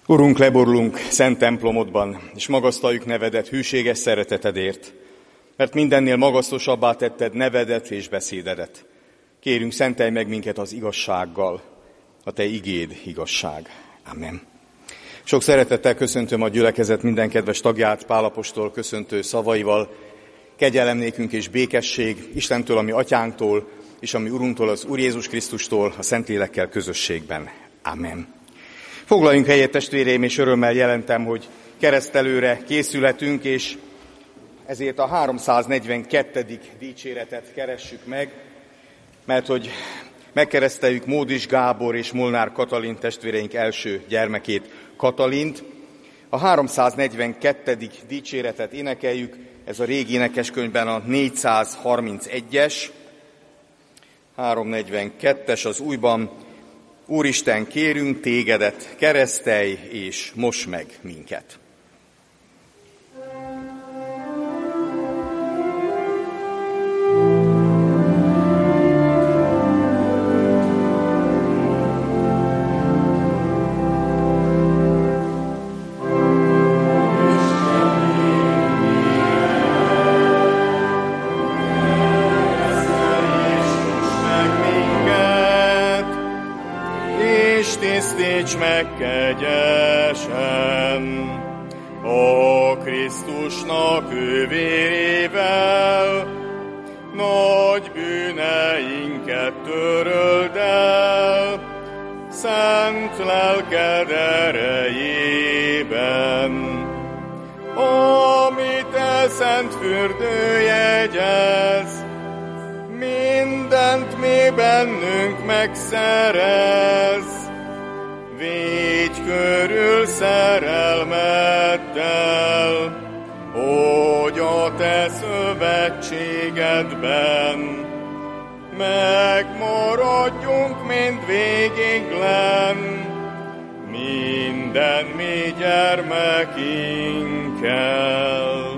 Urunk, leborulunk szent templomodban, és magasztaljuk nevedet hűséges szeretetedért, mert mindennél magasztosabbá tetted nevedet és beszédedet. Kérünk, szentelj meg minket az igazsággal, a te igéd igazság. Amen. Sok szeretettel köszöntöm a gyülekezet minden kedves tagját Pál apostol köszöntő szavaival. Kegyelem nékünk és békesség Istentől, ami atyánktól, és ami Urunktól, az Úr Jézus Krisztustól, a Szentlélekkel közösségben. Amen. Foglaljunk helyet, testvéreim, és örömmel jelentem, hogy keresztelőre készülhetünk, és ezért a 342. dicséretet keressük meg, mert hogy megkereszteljük Módis Gábor és Molnár Katalin testvéreink első gyermekét, Katalint. A 342. dicséretet énekeljük, ez a régi énekeskönyvben a 431-es, 342-es az újban. Úristen, kérünk tégedet, keresztelj és moss meg minket. Tisztíts meg kegyesen, ó Krisztusnak ő vérével, nagy bűneinket töröld el, szent lelked erejében. Ami te szent fürdő jegyez, mindent mi bennünk megszerez. Védj körül szerelmeddel, hogy a te szövetségedben megmaradjunk mindvégiglen, minden mi gyermekinkkel.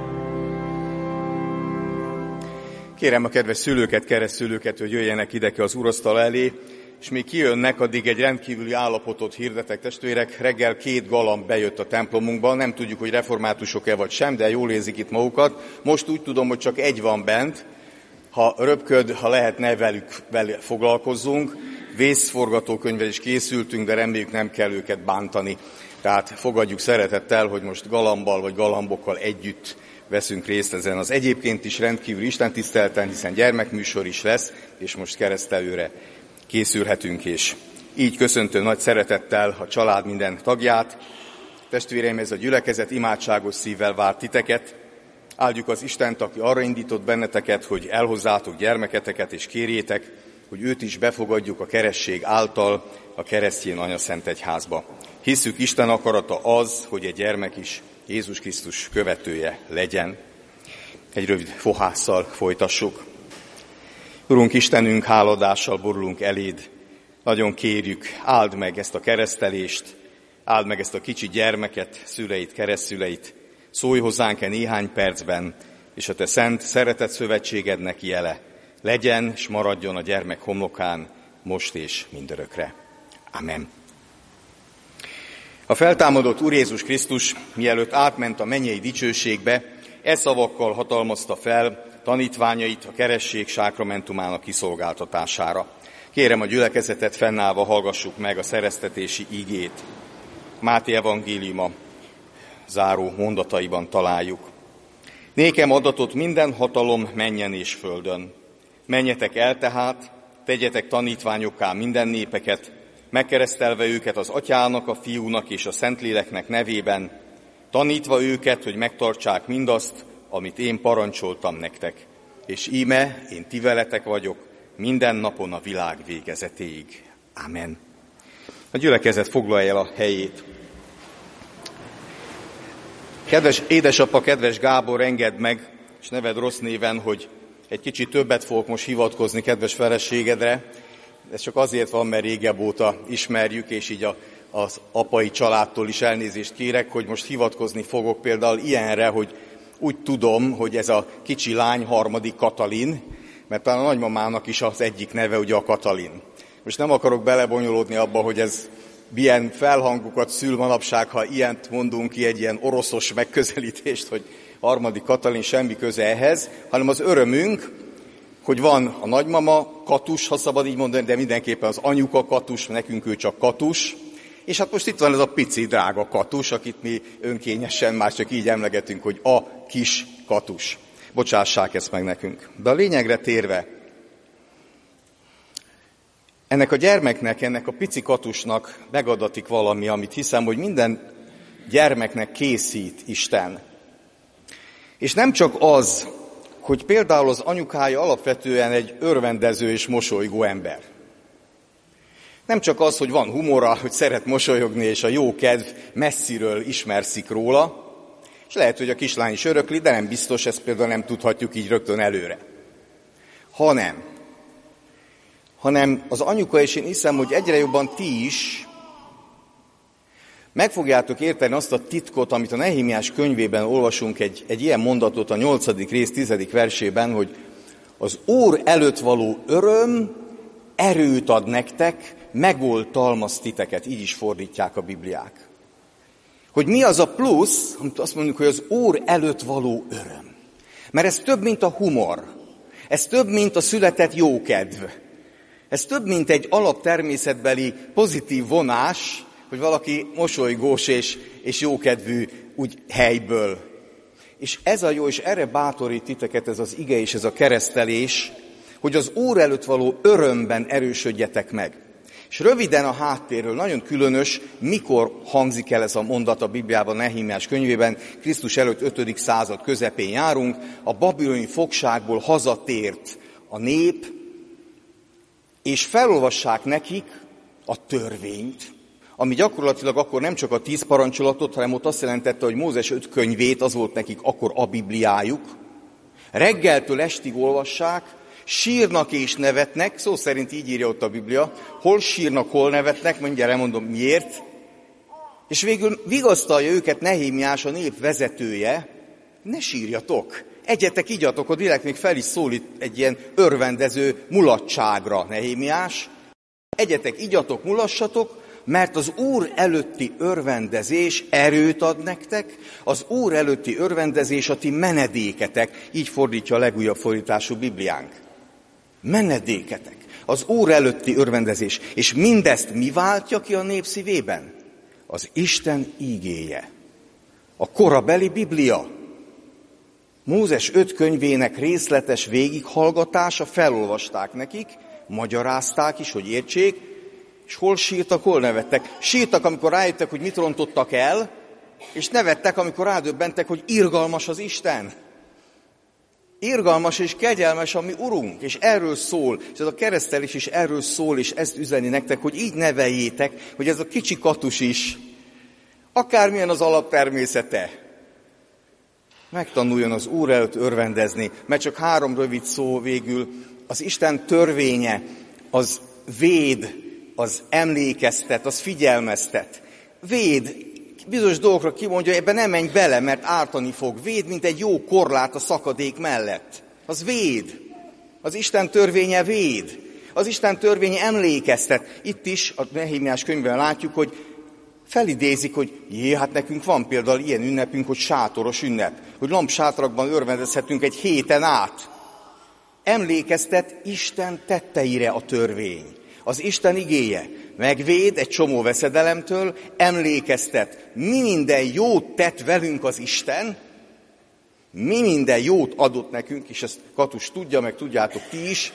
Kérem a kedves szülőket, keresztszülőket, hogy jöjjenek ide az úrasztal elé, és még kijönnek, addig egy rendkívüli állapotot hirdetek, testvérek. Reggel 2 galamb bejött a templomunkba, nem tudjuk, hogy reformátusok-e vagy sem, de jól érzik itt magukat. Most úgy tudom, hogy csak egy van bent. Ha röpköd, ha lehet, ne vele foglalkozzunk. Vészforgatókönyvvel is készültünk, de reméljük nem kell őket bántani. Tehát fogadjuk szeretettel, hogy most galambbal vagy galambokkal együtt veszünk részt ezen az egyébként is rendkívül istentiszteleten, hiszen gyermekműsor is lesz, és most keresztelőre készülhetünk, és így köszöntöm nagy szeretettel a család minden tagját. Testvéreim, ez a gyülekezet imádságos szívvel vár titeket. Áldjuk az Istent, aki arra indított benneteket, hogy elhozzátok gyermeketeket, és kérjétek, hogy őt is befogadjuk a keresztség által a keresztjén anyaszent egyházba. Hisszük, Isten akarata az, hogy egy gyermek is Jézus Krisztus követője legyen. Egy rövid fohásszal folytassuk. Urunk Istenünk, háladással borulunk eléd. Nagyon kérjük, áld meg ezt a keresztelést, áld meg ezt a kicsi gyermeket, szüleit, keresztszüleit. Szólj hozzánk néhány percben, és a te szent szeretett szövetségednek jele legyen, és maradjon a gyermek homlokán, most és mindörökre. Amen. A feltámadott Úr Jézus Krisztus, mielőtt átment a mennyei dicsőségbe, szavakkal hatalmazta fel tanítványait a keresztség sákramentumának kiszolgáltatására. Kérem a gyülekezetet, fennállva hallgassuk meg a szereztetési igét. Máté evangéliuma záró mondataiban találjuk. Nékem adatott minden hatalom mennyen és földön. Menjetek el tehát, tegyetek tanítványokká minden népeket, megkeresztelve őket az Atyának, a Fiúnak és a Szentléleknek nevében, tanítva őket, hogy megtartsák mindazt, amit én parancsoltam nektek. És íme, én ti veletek vagyok, minden napon a világ végezetéig. Amen. A gyülekezet foglalja el a helyét. Kedves édesapa, kedves Gábor, engedd meg, és neved rossz néven, hogy egy kicsit többet fogok most hivatkozni kedves feleségedre. Ez csak azért van, mert régebb óta ismerjük, és így az apai családtól is elnézést kérek, hogy most hivatkozni fogok például ilyenre, hogy úgy tudom, hogy ez a kicsi lány harmadik Katalin, mert talán a nagymamának is az egyik neve ugye a Katalin. Most nem akarok belebonyolódni abba, hogy ez milyen felhangokat szül manapság, ha ilyent mondunk ki, egy ilyen oroszos megközelítést, hogy harmadik Katalin, semmi köze ehhez, hanem az örömünk, hogy van a nagymama Katus, ha szabad így mondani, de mindenképpen az anyuka Katus, nekünk ő csak Katus, és hát most itt van ez a pici, drága Katus, akit mi önkényesen már csak így emlegetünk, hogy a kis Katus. Bocsássák ezt meg nekünk. De a lényegre térve, ennek a gyermeknek, ennek a pici Katusnak megadatik valami, amit hiszem, hogy minden gyermeknek készít Isten. És nem csak az, hogy például az anyukája alapvetően egy örvendező és mosolygó ember. Nem csak az, hogy van humora, hogy szeret mosolyogni, és a jó kedv messziről ismerszik róla, és lehet, hogy a kislány is örökli, de nem biztos, ezt például nem tudhatjuk így rögtön előre. Hanem az anyuka, és én hiszem, hogy egyre jobban ti is meg fogjátok érteni azt a titkot, amit a Nehémiás könyvében olvasunk, egy ilyen mondatot a 8. rész 10. versében, hogy az Úr előtt való öröm erőt ad nektek, megoltalmaz titeket, így is fordítják a Bibliák. Hogy mi az a plusz, amit azt mondjuk, hogy az Úr előtt való öröm. Mert ez több, mint a humor. Ez több, mint a született jókedv. Ez több, mint egy alaptermészetbeli pozitív vonás, hogy valaki mosolygós és jókedvű úgy helyből. És ez a jó, és erre bátorít titeket ez az ige és ez a keresztelés, hogy az Úr előtt való örömben erősödjetek meg. És röviden a háttérről, nagyon különös, mikor hangzik el ez a mondat a Bibliában, Nehémiás könyvében, Krisztus előtt 5. század közepén járunk, a babiloni fogságból hazatért a nép, és felolvassák nekik a törvényt, ami gyakorlatilag akkor nem csak a 10 parancsolatot, hanem ott azt jelentette, hogy Mózes 5 könyvét, az volt nekik akkor a Bibliájuk. Reggeltől estig olvassák, sírnak és nevetnek, szó szerint így írja ott a Biblia, hol sírnak, hol nevetnek, mindjárt elmondom miért. És végül vigasztalja őket Nehémiás, a nép vezetője, ne sírjatok, egyetek, igyatok, hogy direkt még fel is szólít egy ilyen örvendező mulatságra Nehémiás. Egyetek, igyatok, mulassatok, mert az Úr előtti örvendezés erőt ad nektek, az Úr előtti örvendezés a ti menedéketek, így fordítja a legújabb fordítású Bibliánk. Menedéketek, az Úr előtti örvendezés. És mindezt mi váltja ki a nép szívében? Az Isten ígéje. A korabeli Biblia. Mózes 5 könyvének részletes végighallgatása, felolvasták nekik, magyarázták is, hogy értsék, és hol sírtak, hol nevettek. Sírtak, amikor rájöttek, hogy mit rontottak el, és nevettek, amikor rádöbbentek, hogy irgalmas az Isten. Irgalmas és kegyelmes a mi Urunk, és erről szól, és ez a keresztelés is erről szól, és ezt üzeni nektek, hogy így neveljétek, hogy ez a kicsi Katus is, akármilyen az alaptermészete, megtanuljon az Úr előtt örvendezni, mert csak 3 rövid szó végül, az Isten törvénye, az véd, az emlékeztet, az figyelmeztet. Véd, bizonyos dolgokra kimondja, ebben nem menj bele, mert ártani fog. Véd, mint egy jó korlát a szakadék mellett. Az véd. Az Isten törvénye véd. Az Isten törvénye emlékeztet. Itt is a Nehémiás könyvben látjuk, hogy felidézik, hogy hát nekünk van például ilyen ünnepünk, hogy sátoros ünnep, hogy lampsátrakban örvendezhetünk egy héten át. Emlékeztet Isten tetteire a törvény. Az Isten igéje megvéd egy csomó veszedelemtől, emlékeztet, mi minden jót tett velünk az Isten, mi minden jót adott nekünk, és ezt Katus tudja, meg tudjátok ti is,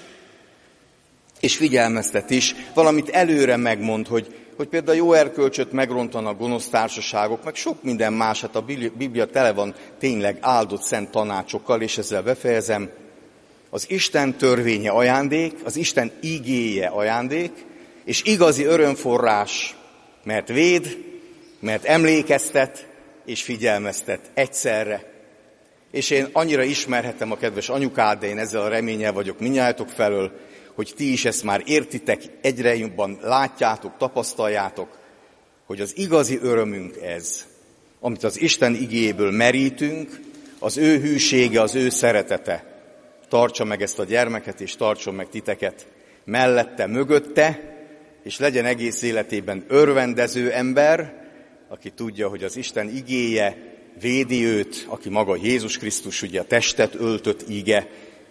és figyelmeztet is, valamit előre megmond, hogy például jó erkölcsöt megrontanak gonosz társaságok, meg sok minden más, hát a Biblia tele van tényleg áldott szent tanácsokkal, és ezzel befejezem. Az Isten törvénye ajándék, az Isten igéje ajándék, és igazi örömforrás, mert véd, mert emlékeztet és figyelmeztet egyszerre. És én annyira ismerhetem a kedves anyukát, de én ezzel a reménnyel vagyok mindnyájatok felől, hogy ti is ezt már értitek, egyre jobban látjátok, tapasztaljátok, hogy az igazi örömünk ez, amit az Isten igéjéből merítünk, az ő hűsége, az ő szeretete. Tartsa meg ezt a gyermeket, és tartson meg titeket mellette, mögötte, és legyen egész életében örvendező ember, aki tudja, hogy az Isten igéje védi őt, aki maga Jézus Krisztus, ugye a testet öltött ige,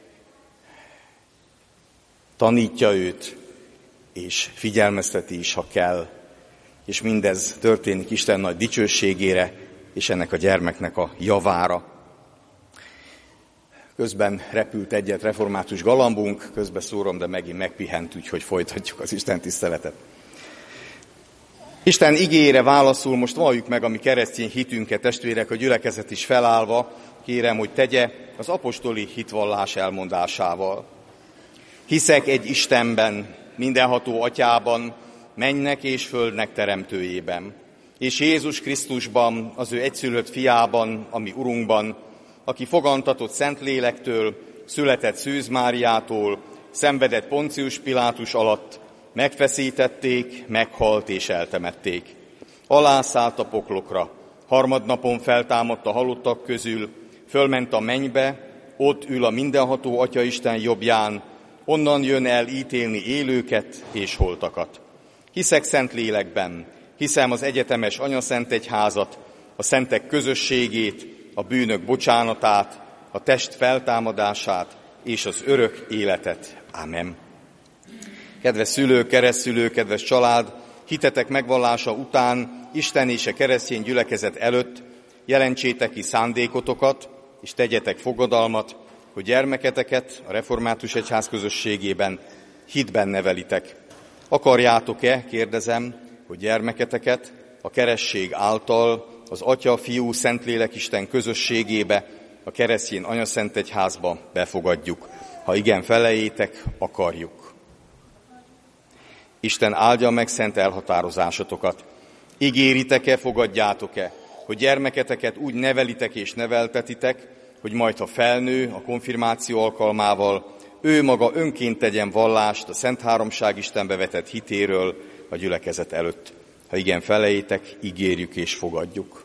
tanítja őt, és figyelmezteti is, ha kell. És mindez történik Isten nagy dicsőségére, és ennek a gyermeknek a javára. Közben repült egyet református galambunk, közben szórom, de megint megpihent, úgyhogy folytatjuk az Isten tiszteletet. Isten igéjére válaszul most valljuk meg a mi keresztény hitünket, testvérek, a gyülekezet is felállva, kérem, hogy tegye az apostoli hitvallás elmondásával. Hiszek egy Istenben, mindenható Atyában, mennek és földnek teremtőjében, és Jézus Krisztusban, az ő egyszülött fiában, a mi Urunkban, aki fogantatott Szentlélektől, született Szűz Máriától, szenvedett Poncius Pilátus alatt, megfeszítették, meghalt és eltemették. Alászállt a poklokra, harmadnapon feltámadt a halottak közül, fölment a mennybe, ott ül a mindenható Atyaisten jobbján, onnan jön el ítélni élőket és holtakat. Hiszek Szentlélekben, hiszem az egyetemes anyaszentegyházat, a szentek közösségét, a bűnök bocsánatát, a test feltámadását és az örök életet. Ámen. Kedves szülők, keresztszülők, kedves család, hitetek megvallása után Isten és a keresztény gyülekezet előtt jelentsétek ki szándékotokat, és tegyetek fogadalmat, hogy gyermeketeket a református egyház közösségében hitben nevelitek. Akarjátok-e, kérdezem, hogy gyermeketeket a keresztség által az Atya, Fiú, Szentlélek Isten közösségébe, a keresztény anyaszentegyházba befogadjuk? Ha igen, feleljétek, akarjuk. Isten áldja meg szent elhatározásotokat. Ígéritek-e, fogadjátok-e, hogy gyermeketeket úgy nevelitek és neveltetitek, hogy majd, ha felnő a konfirmáció alkalmával, ő maga önként tegyen vallást a Szent Háromság Istenbe vetett hitéről a gyülekezet előtt. Ha igen, feleljétek, ígérjük és fogadjuk.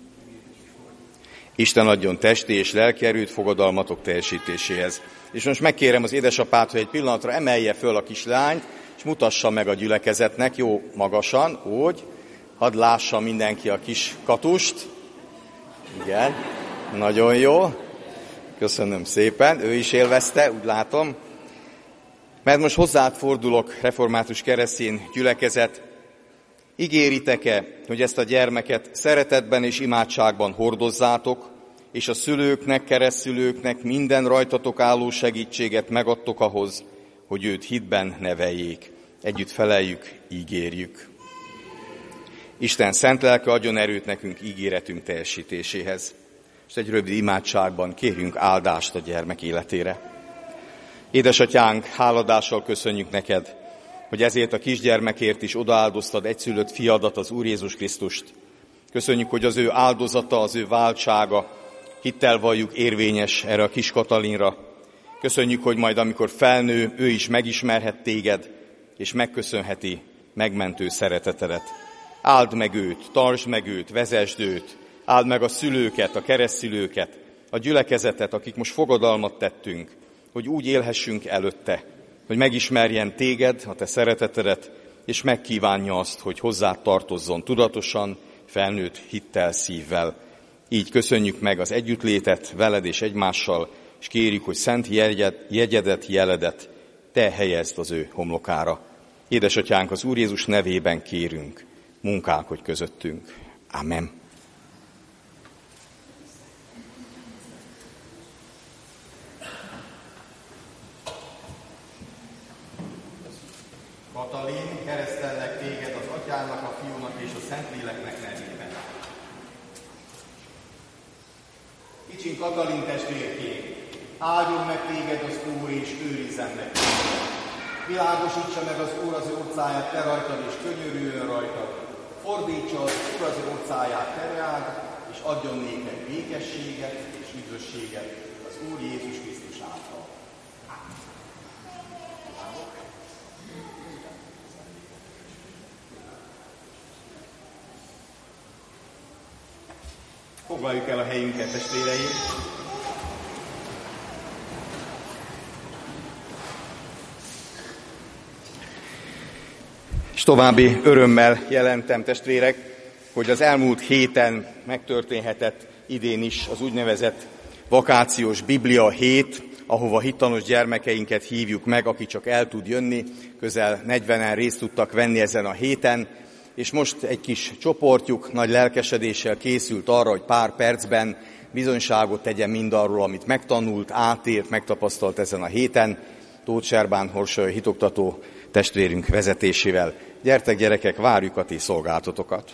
Isten adjon testi és lelki erőt fogadalmatok teljesítéséhez. És most megkérem az édesapát, hogy egy pillanatra emelje föl a kislányt, és mutassa meg a gyülekezetnek, jó magasan, úgy, hadd lássa mindenki a kis Katust. Igen, nagyon jó. Köszönöm szépen, ő is élvezte, úgy látom. Mert most hozzád fordulok, református keresztény gyülekezet. Ígéritek-e, hogy ezt a gyermeket szeretetben és imádságban hordozzátok, és a szülőknek, keresztszülőknek minden rajtatok álló segítséget megadtok ahhoz, hogy őt hitben neveljék. Együtt feleljük, ígérjük. Isten szent lelke adjon erőt nekünk ígéretünk teljesítéséhez. És egy rövid imádságban kérjünk áldást a gyermek életére. Édesatyánk, háladással köszönjük neked, hogy ezért a kisgyermekért is odaáldoztad egyszülött fiadat, az Úr Jézus Krisztust. Köszönjük, hogy az ő áldozata, az ő váltsága hittel valljuk érvényes erre a kis Katalinra. Köszönjük, hogy majd amikor felnő, ő is megismerhet téged, és megköszönheti megmentő szeretetedet. Áld meg őt, tartsd meg őt, vezesd őt, áld meg a szülőket, a keresztszülőket, a gyülekezetet, akik most fogadalmat tettünk, hogy úgy élhessünk előtte, hogy megismerjen téged, a te szeretetedet, és megkívánja azt, hogy hozzád tartozzon tudatosan, felnőtt hittel, szívvel. Így köszönjük meg az együttlétet veled és egymással, és kérjük, hogy szent jegyedet, jeledet te helyezd az ő homlokára. Édesatyánk, az Úr Jézus nevében kérünk, munkálkodj közöttünk. Amen. Katalin, keresztellek téged az Atyának, a Fiúnak és a Szentléleknek nevében. Kicsin Katalin testvérkém, áldjon meg téged az Úr, és őrizzen meg téged. Világosítsa meg az Úr az ő orcáját te rajtad, és könyörüljön rajtad. Fordítsa az Úr az ő orcáját te reád, és adjon néked békességet és üdvösséget az Úr Jézus Krisztus által. Foglaljuk el a helyünket, testvéreim! És további örömmel jelentem, testvérek, hogy az elmúlt héten megtörténhetett idén is az úgynevezett vakációs Biblia hét, ahova hittanos gyermekeinket hívjuk meg, aki csak el tud jönni. Közel 40-en részt tudtak venni ezen a héten, és most egy kis csoportjuk nagy lelkesedéssel készült arra, hogy pár percben bizonyságot tegyen mindarról, amit megtanult, átélt, megtapasztalt ezen a héten, Tóth Serbán Horsolya hitoktató testvérünk vezetésével. Gyertek, gyerekek, várjuk a ti szolgálatotokat!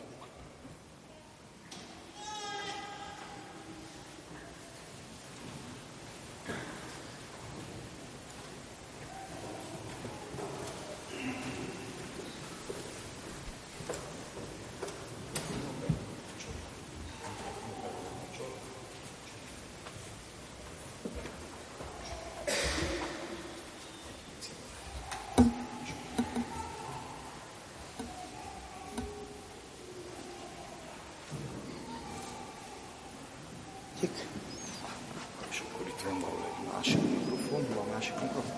És akkor itt van valahol egy másik mikrofon, van másik mikrofon.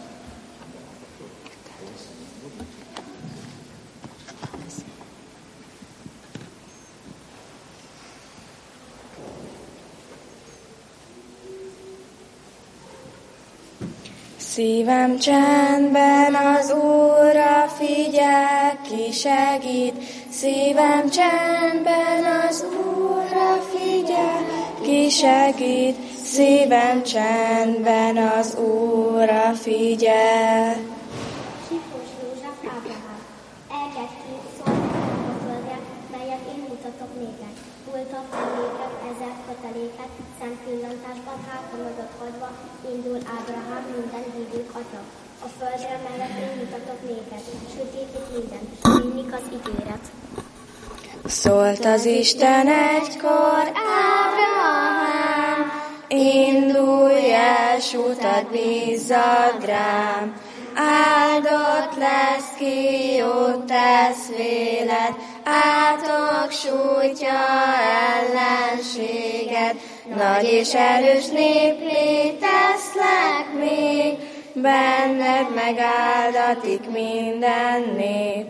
Szívem csendben az Úrra figyel, ki segít. Szívem csendben az Úrra figyel, ki segít. Szívem csendben az Úrra figyel. Sipos József Ábrahám, elkezd ki, szolgáltatok a földre, melyet én mutatok néked. Múltak emlékek, ezer köteléket, szempillantásban háta mögött hagyva, indul Ábrahám minden hívők atya. A földre, melyet én mutatok néked, sötétik minden, mindig az ígéret. Szólt az Isten egykor, Ábrahám, indulj el, s utat bízzad rám. Áldott lesz, ki jót tesz véled, átok sújtja ellenséged. Nagy és erős néppé teszlek még, benned megáldatik minden nép.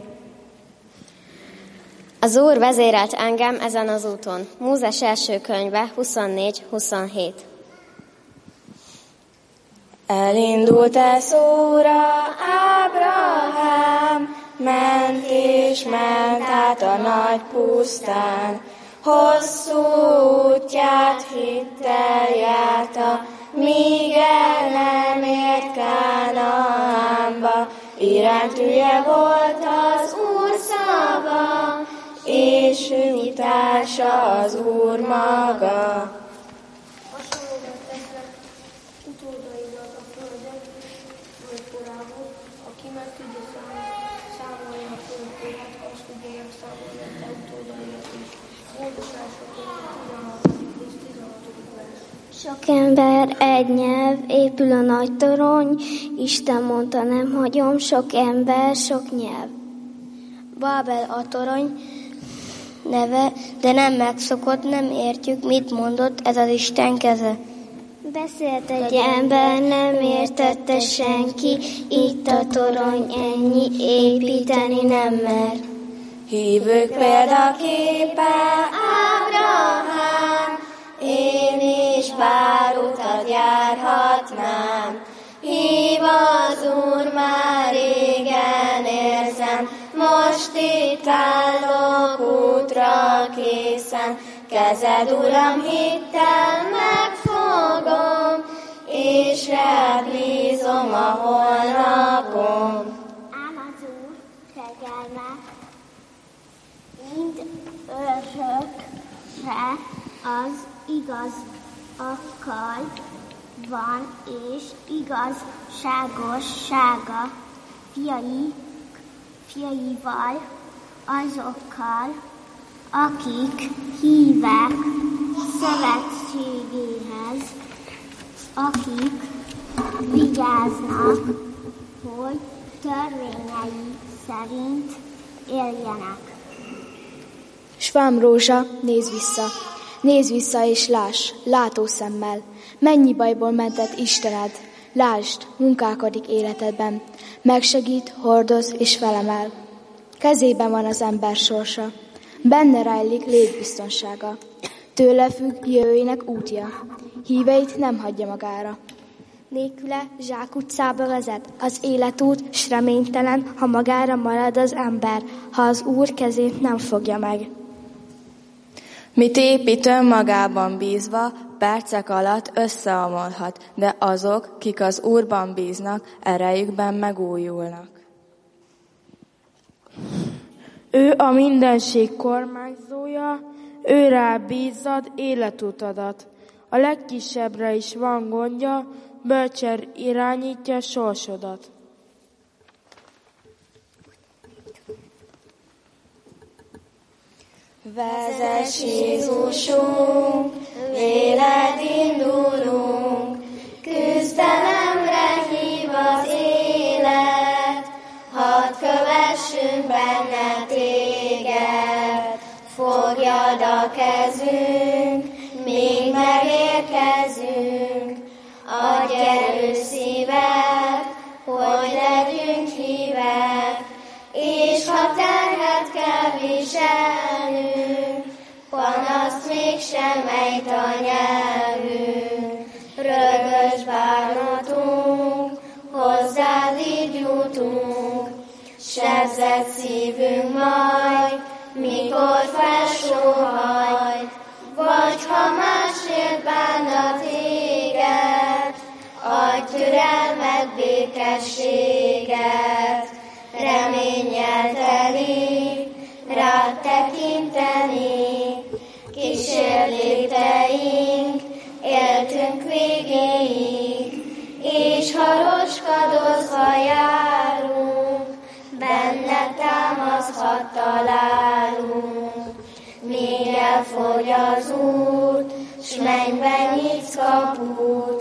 Az Úr vezérelt engem ezen az úton. Mózes első könyve 24-27. Elindult el szóra Ábrahám, ment és ment át a nagy pusztán. Hosszú útját hittel járta, míg el nem ért Kánaánba. Iránytűje volt az Úr szava, és ő utása az Úr maga. Hasonlóan tesznek utódainak a földön, földkorából, aki meg tudja számolni a földkorát, azt tudja megszámolni a te utódainak is. Módosásokon 16. és 16. vers. Sok ember, egy nyelv, épül a nagy torony, Isten mondta, nem hagyom, sok ember, sok nyelv. Bábel a torony neve, de nem megszokott, nem értjük, mit mondott, ez az Isten keze. Beszélt egy ember, nem értette senki, itt a torony ennyi, építeni nem mer. Hívők példaképe Ábrahám, én is pár utat járhatnám. Hív az Úr, már régen érzem, most itt állok útra készen. Kezed, Uram, hittel megfogom, és rád bízom a holnapom. Ám az Úr kegyelme mind örökre az igazakkal van, és igazságossága fiaival, azokkal, akik hívek szövetségéhez, akik vigyáznak, hogy törvényei szerint éljenek. Svám Rózsa, nézz vissza és láss, látószemmel, mennyi bajból mentett Istened, lásd, munkálkodik életedben, megsegít, hordoz és felemel. Kezében van az ember sorsa, benne rejlik létbiztonsága. Tőle függ jövőjének útja, híveit nem hagyja magára. Nélküle zsákutcába vezet az életút, s reménytelen, ha magára marad az ember, ha az Úr kezét nem fogja meg. Mit épít önmagában bízva, percek alatt összeomolhat, de azok, kik az Úrban bíznak, erejükben megújulnak. Ő a mindenség kormányzója, ő rá bízzad életutadat. A legkisebbre is van gondja, bölcsen irányítja sorsodat. Vezess Jézusunk, véled indulunk, küzdelemre hív az élet, hadd kövessünk benne téged, fogjad a kezünk, míg megérkezünk, adj erős szívet, hogy legyünk hívek, és ha terhet kell viselnünk, panaszt mégsem ejt a nyelvünk. Rögös bánatunk, hozzád így jutunk, sebzett szívünk majd, mikor felsóhajt, vagy ha másért bánna téged, adj türelmet, békességet. Reménnyel teli, rád tekinteni, kísérléteink, éltünk végéig, és ha roskadozva járunk, benne támaszhat találunk. Míg elfogy az út, s mennybe nyitsz kaput.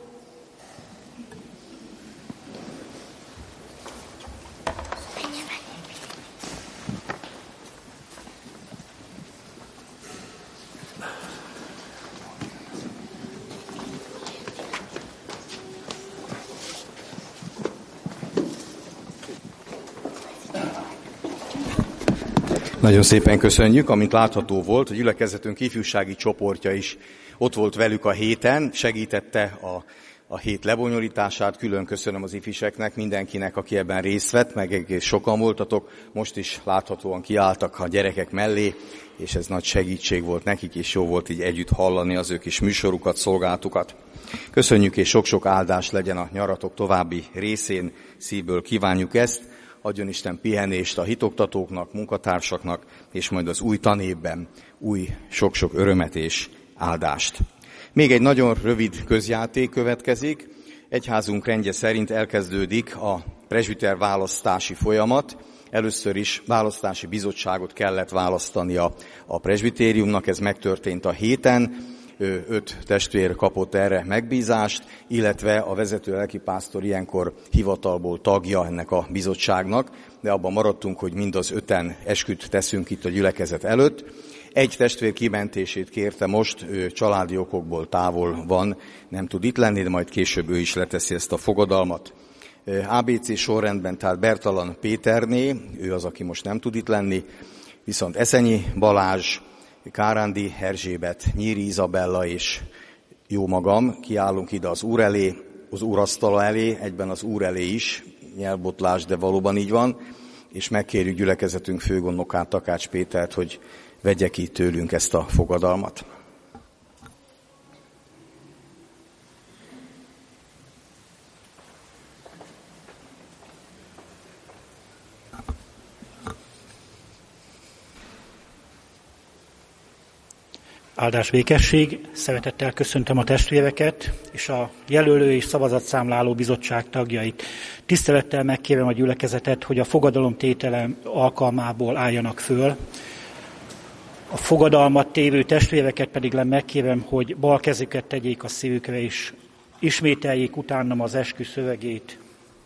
Nagyon szépen köszönjük, amint látható volt, a gyülekezetünk ifjúsági csoportja is ott volt velük a héten, segítette a hét lebonyolítását. Külön köszönöm az ifiseknek, mindenkinek, aki ebben részt vett, meg egész sokan voltatok. Most is láthatóan kiálltak a gyerekek mellé, és ez nagy segítség volt nekik, és jó volt így együtt hallani az ő kis műsorukat, szolgáltukat. Köszönjük, és sok-sok áldás legyen a nyaratok további részén, szívből kívánjuk ezt. Adjon Isten pihenést a hitoktatóknak, munkatársaknak, és majd az új tanévben új sok-sok örömet és áldást. Még egy nagyon rövid közjáték következik. Egyházunk rendje szerint elkezdődik a presbiter választási folyamat. Először is választási bizottságot kellett választania a presbitériumnak, ez megtörtént a héten. 5 testvér kapott erre megbízást, illetve a vezető lelkipásztor ilyenkor hivatalból tagja ennek a bizottságnak, de abban maradtunk, hogy mind az 5-en esküt teszünk itt a gyülekezet előtt. Egy testvér kimentését kérte most, ő családi okokból távol van, nem tud itt lenni, de majd később ő is leteszi ezt a fogadalmat. ABC sorrendben, tehát Bertalan Péterné, ő az, aki most nem tud itt lenni, viszont Eszenyi Balázs, Kárándi Erzsébet, Nyíri Izabella és jó magam kiállunk ide az Úr elé, az úrasztala elé, egyben az Úr elé is, nyelvbotlás, de valóban így van, és megkérjük gyülekezetünk főgondnokát, Takács Pétert, hogy vegye ki tőlünk ezt a fogadalmat. Áldás békesség, szeretettel köszöntöm a testvéreket és a jelölő és szavazatszámláló bizottság tagjait. Tisztelettel megkérem a gyülekezetet, hogy a fogadalomtétele alkalmából álljanak föl. A fogadalmat tévő testvéreket pedig megkérem, hogy bal kezüket tegyék a szívükre, és ismételjék utánam az eskü szövegét.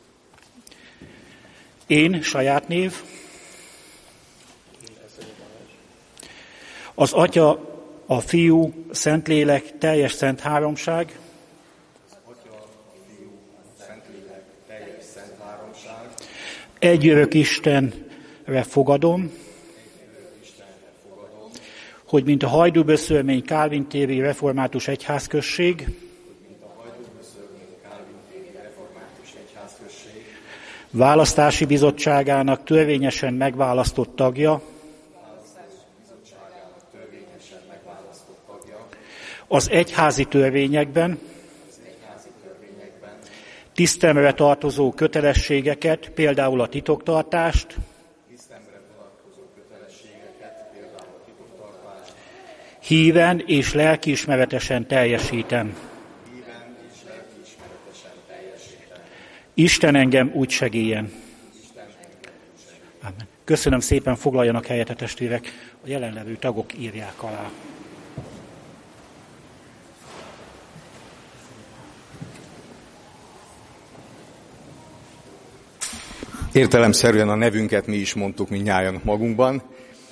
Én, saját név, az Atya, a Fiú, Szentlélek, teljes szent háromság, egy örök Isten, Istenre fogadom, hogy mint a Hajdúböszörmény Kálvin téri református egyházközség, választási bizottságának törvényesen megválasztott tagja, az egyházi törvényekben tisztelemre tartozó kötelességeket, például a titoktartást, híven és lelkiismeretesen teljesítem. Isten engem úgy segéljen. Amen. Köszönöm szépen, foglaljanak helyet a testvérek, a jelenlevő tagok írják alá. Értelemszerűen a nevünket mi is mondtuk mindnyájan magunkban.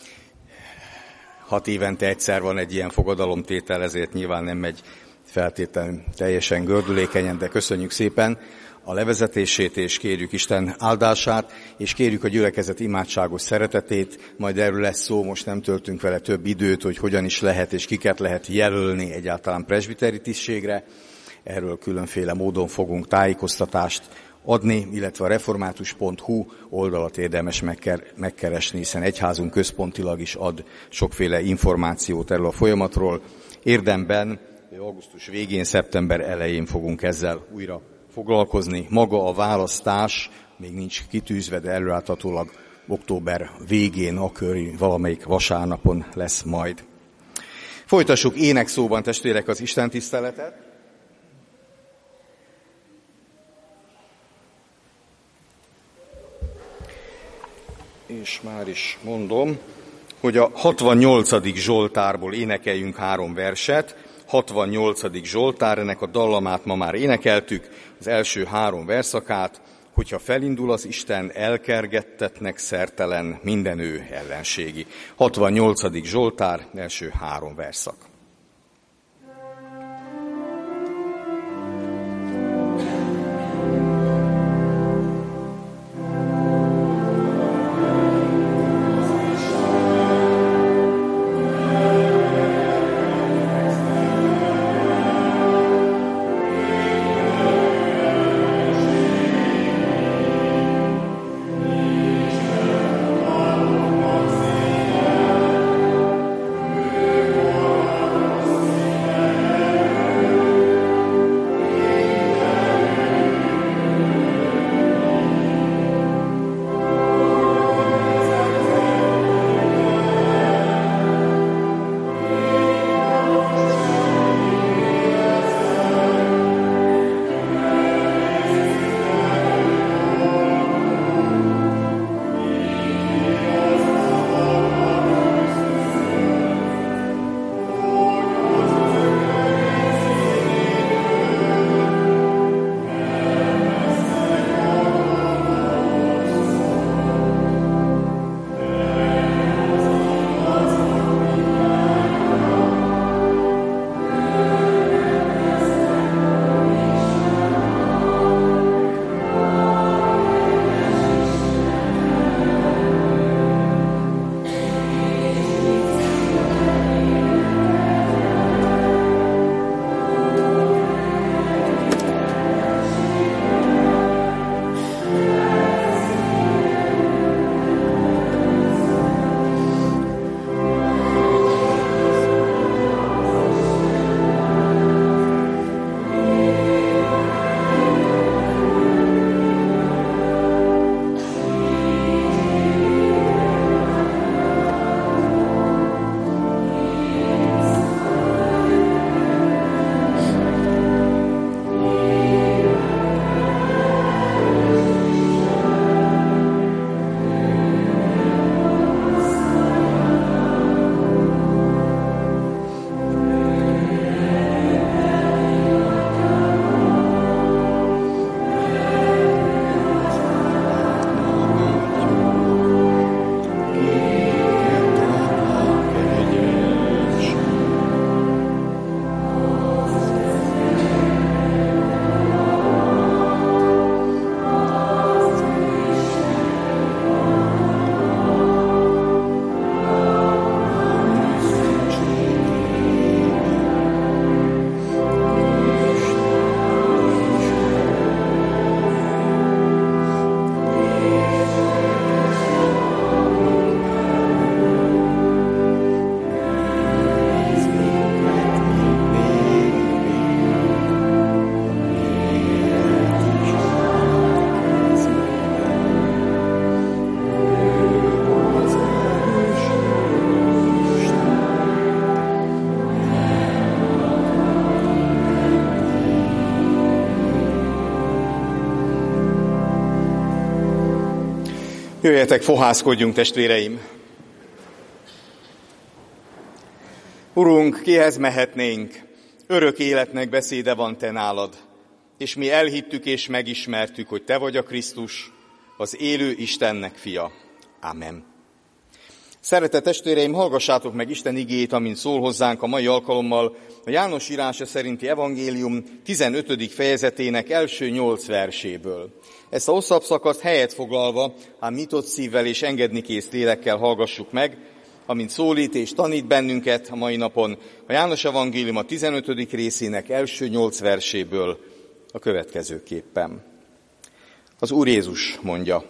6 évente egyszer van egy ilyen fogadalomtétel, ezért nyilván nem megy feltétlenül teljesen gördülékenyen, de köszönjük szépen a levezetését, és kérjük Isten áldását, és kérjük a gyülekezet imádságos szeretetét. Majd erről lesz szó, most nem töltünk vele több időt, hogy hogyan is lehet és kiket lehet jelölni egyáltalán presbiteri tisztségre. Erről különféle módon fogunk tájékoztatást adni, illetve a református.hu oldalat érdemes megkeresni, hiszen egyházunk központilag is ad sokféle információt erről a folyamatról. Érdemben augusztus végén, szeptember elején fogunk ezzel újra foglalkozni. Maga a választás még nincs kitűzve, de előreláthatólag október végén, akkori valamelyik vasárnapon lesz majd. Folytassuk énekszóban, testvérek, az istentiszteletet. És már is mondom, hogy a 68. Zsoltárból énekeljünk 3 verset. 68. Zsoltár, ennek a dallamát ma már énekeltük, az első 3 verszakát, hogyha felindul az Isten, elkergettetnek szertelen minden ő ellenségi. 68. Zsoltár, első 3 verszak. Jöjjetek, fohászkodjunk, testvéreim! Urunk, kihez mehetnénk? Örök életnek beszéde van te nálad, és mi elhittük és megismertük, hogy te vagy a Krisztus, az élő Istennek fia. Amen. Szeretett testvéreim, hallgassátok meg Isten igéjét, amint szól hozzánk a mai alkalommal a János írása szerinti evangélium 15. fejezetének első 8 verséből. Ezt a hosszabb szakaszt helyet foglalva, ám nyitott szívvel és engednikész lélekkel hallgassuk meg, amint szólít és tanít bennünket a mai napon a János evangélium a 15. részének első 8 verséből a következőképpen. Az Úr Jézus mondja: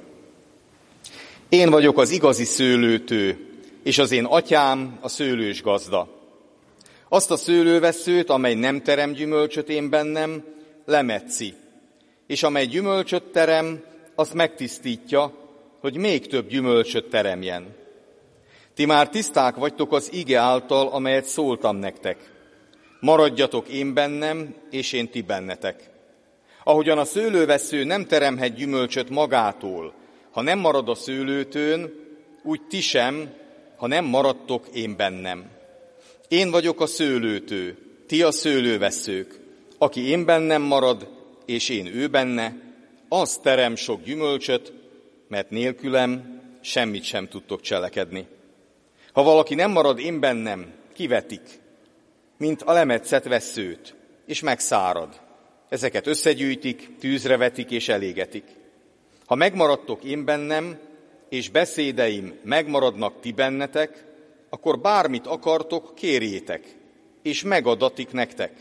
Én vagyok az igazi szőlőtő, és az én atyám a szőlős gazda. Azt a szőlővesszőt, amely nem terem gyümölcsöt én bennem, lemetszi, és amely gyümölcsöt terem, azt megtisztítja, hogy még több gyümölcsöt teremjen. Ti már tiszták vagytok az ige által, amelyet szóltam nektek. Maradjatok én bennem, és én ti bennetek. Ahogyan a szőlővessző nem teremhet gyümölcsöt magától, ha nem marad a szőlőtőn, úgy ti sem, ha nem maradtok én bennem. Én vagyok a szőlőtő, ti a szőlővesszők. Aki én bennem marad, és én ő benne, az terem sok gyümölcsöt, mert nélkülem semmit sem tudtok cselekedni. Ha valaki nem marad én bennem, kivetik, mint a lemetszett vesszőt, és megszárad. Ezeket összegyűjtik, tűzre vetik és elégetik. Ha megmaradtok én bennem, és beszédeim megmaradnak ti bennetek, akkor bármit akartok, kérjétek, és megadatik nektek.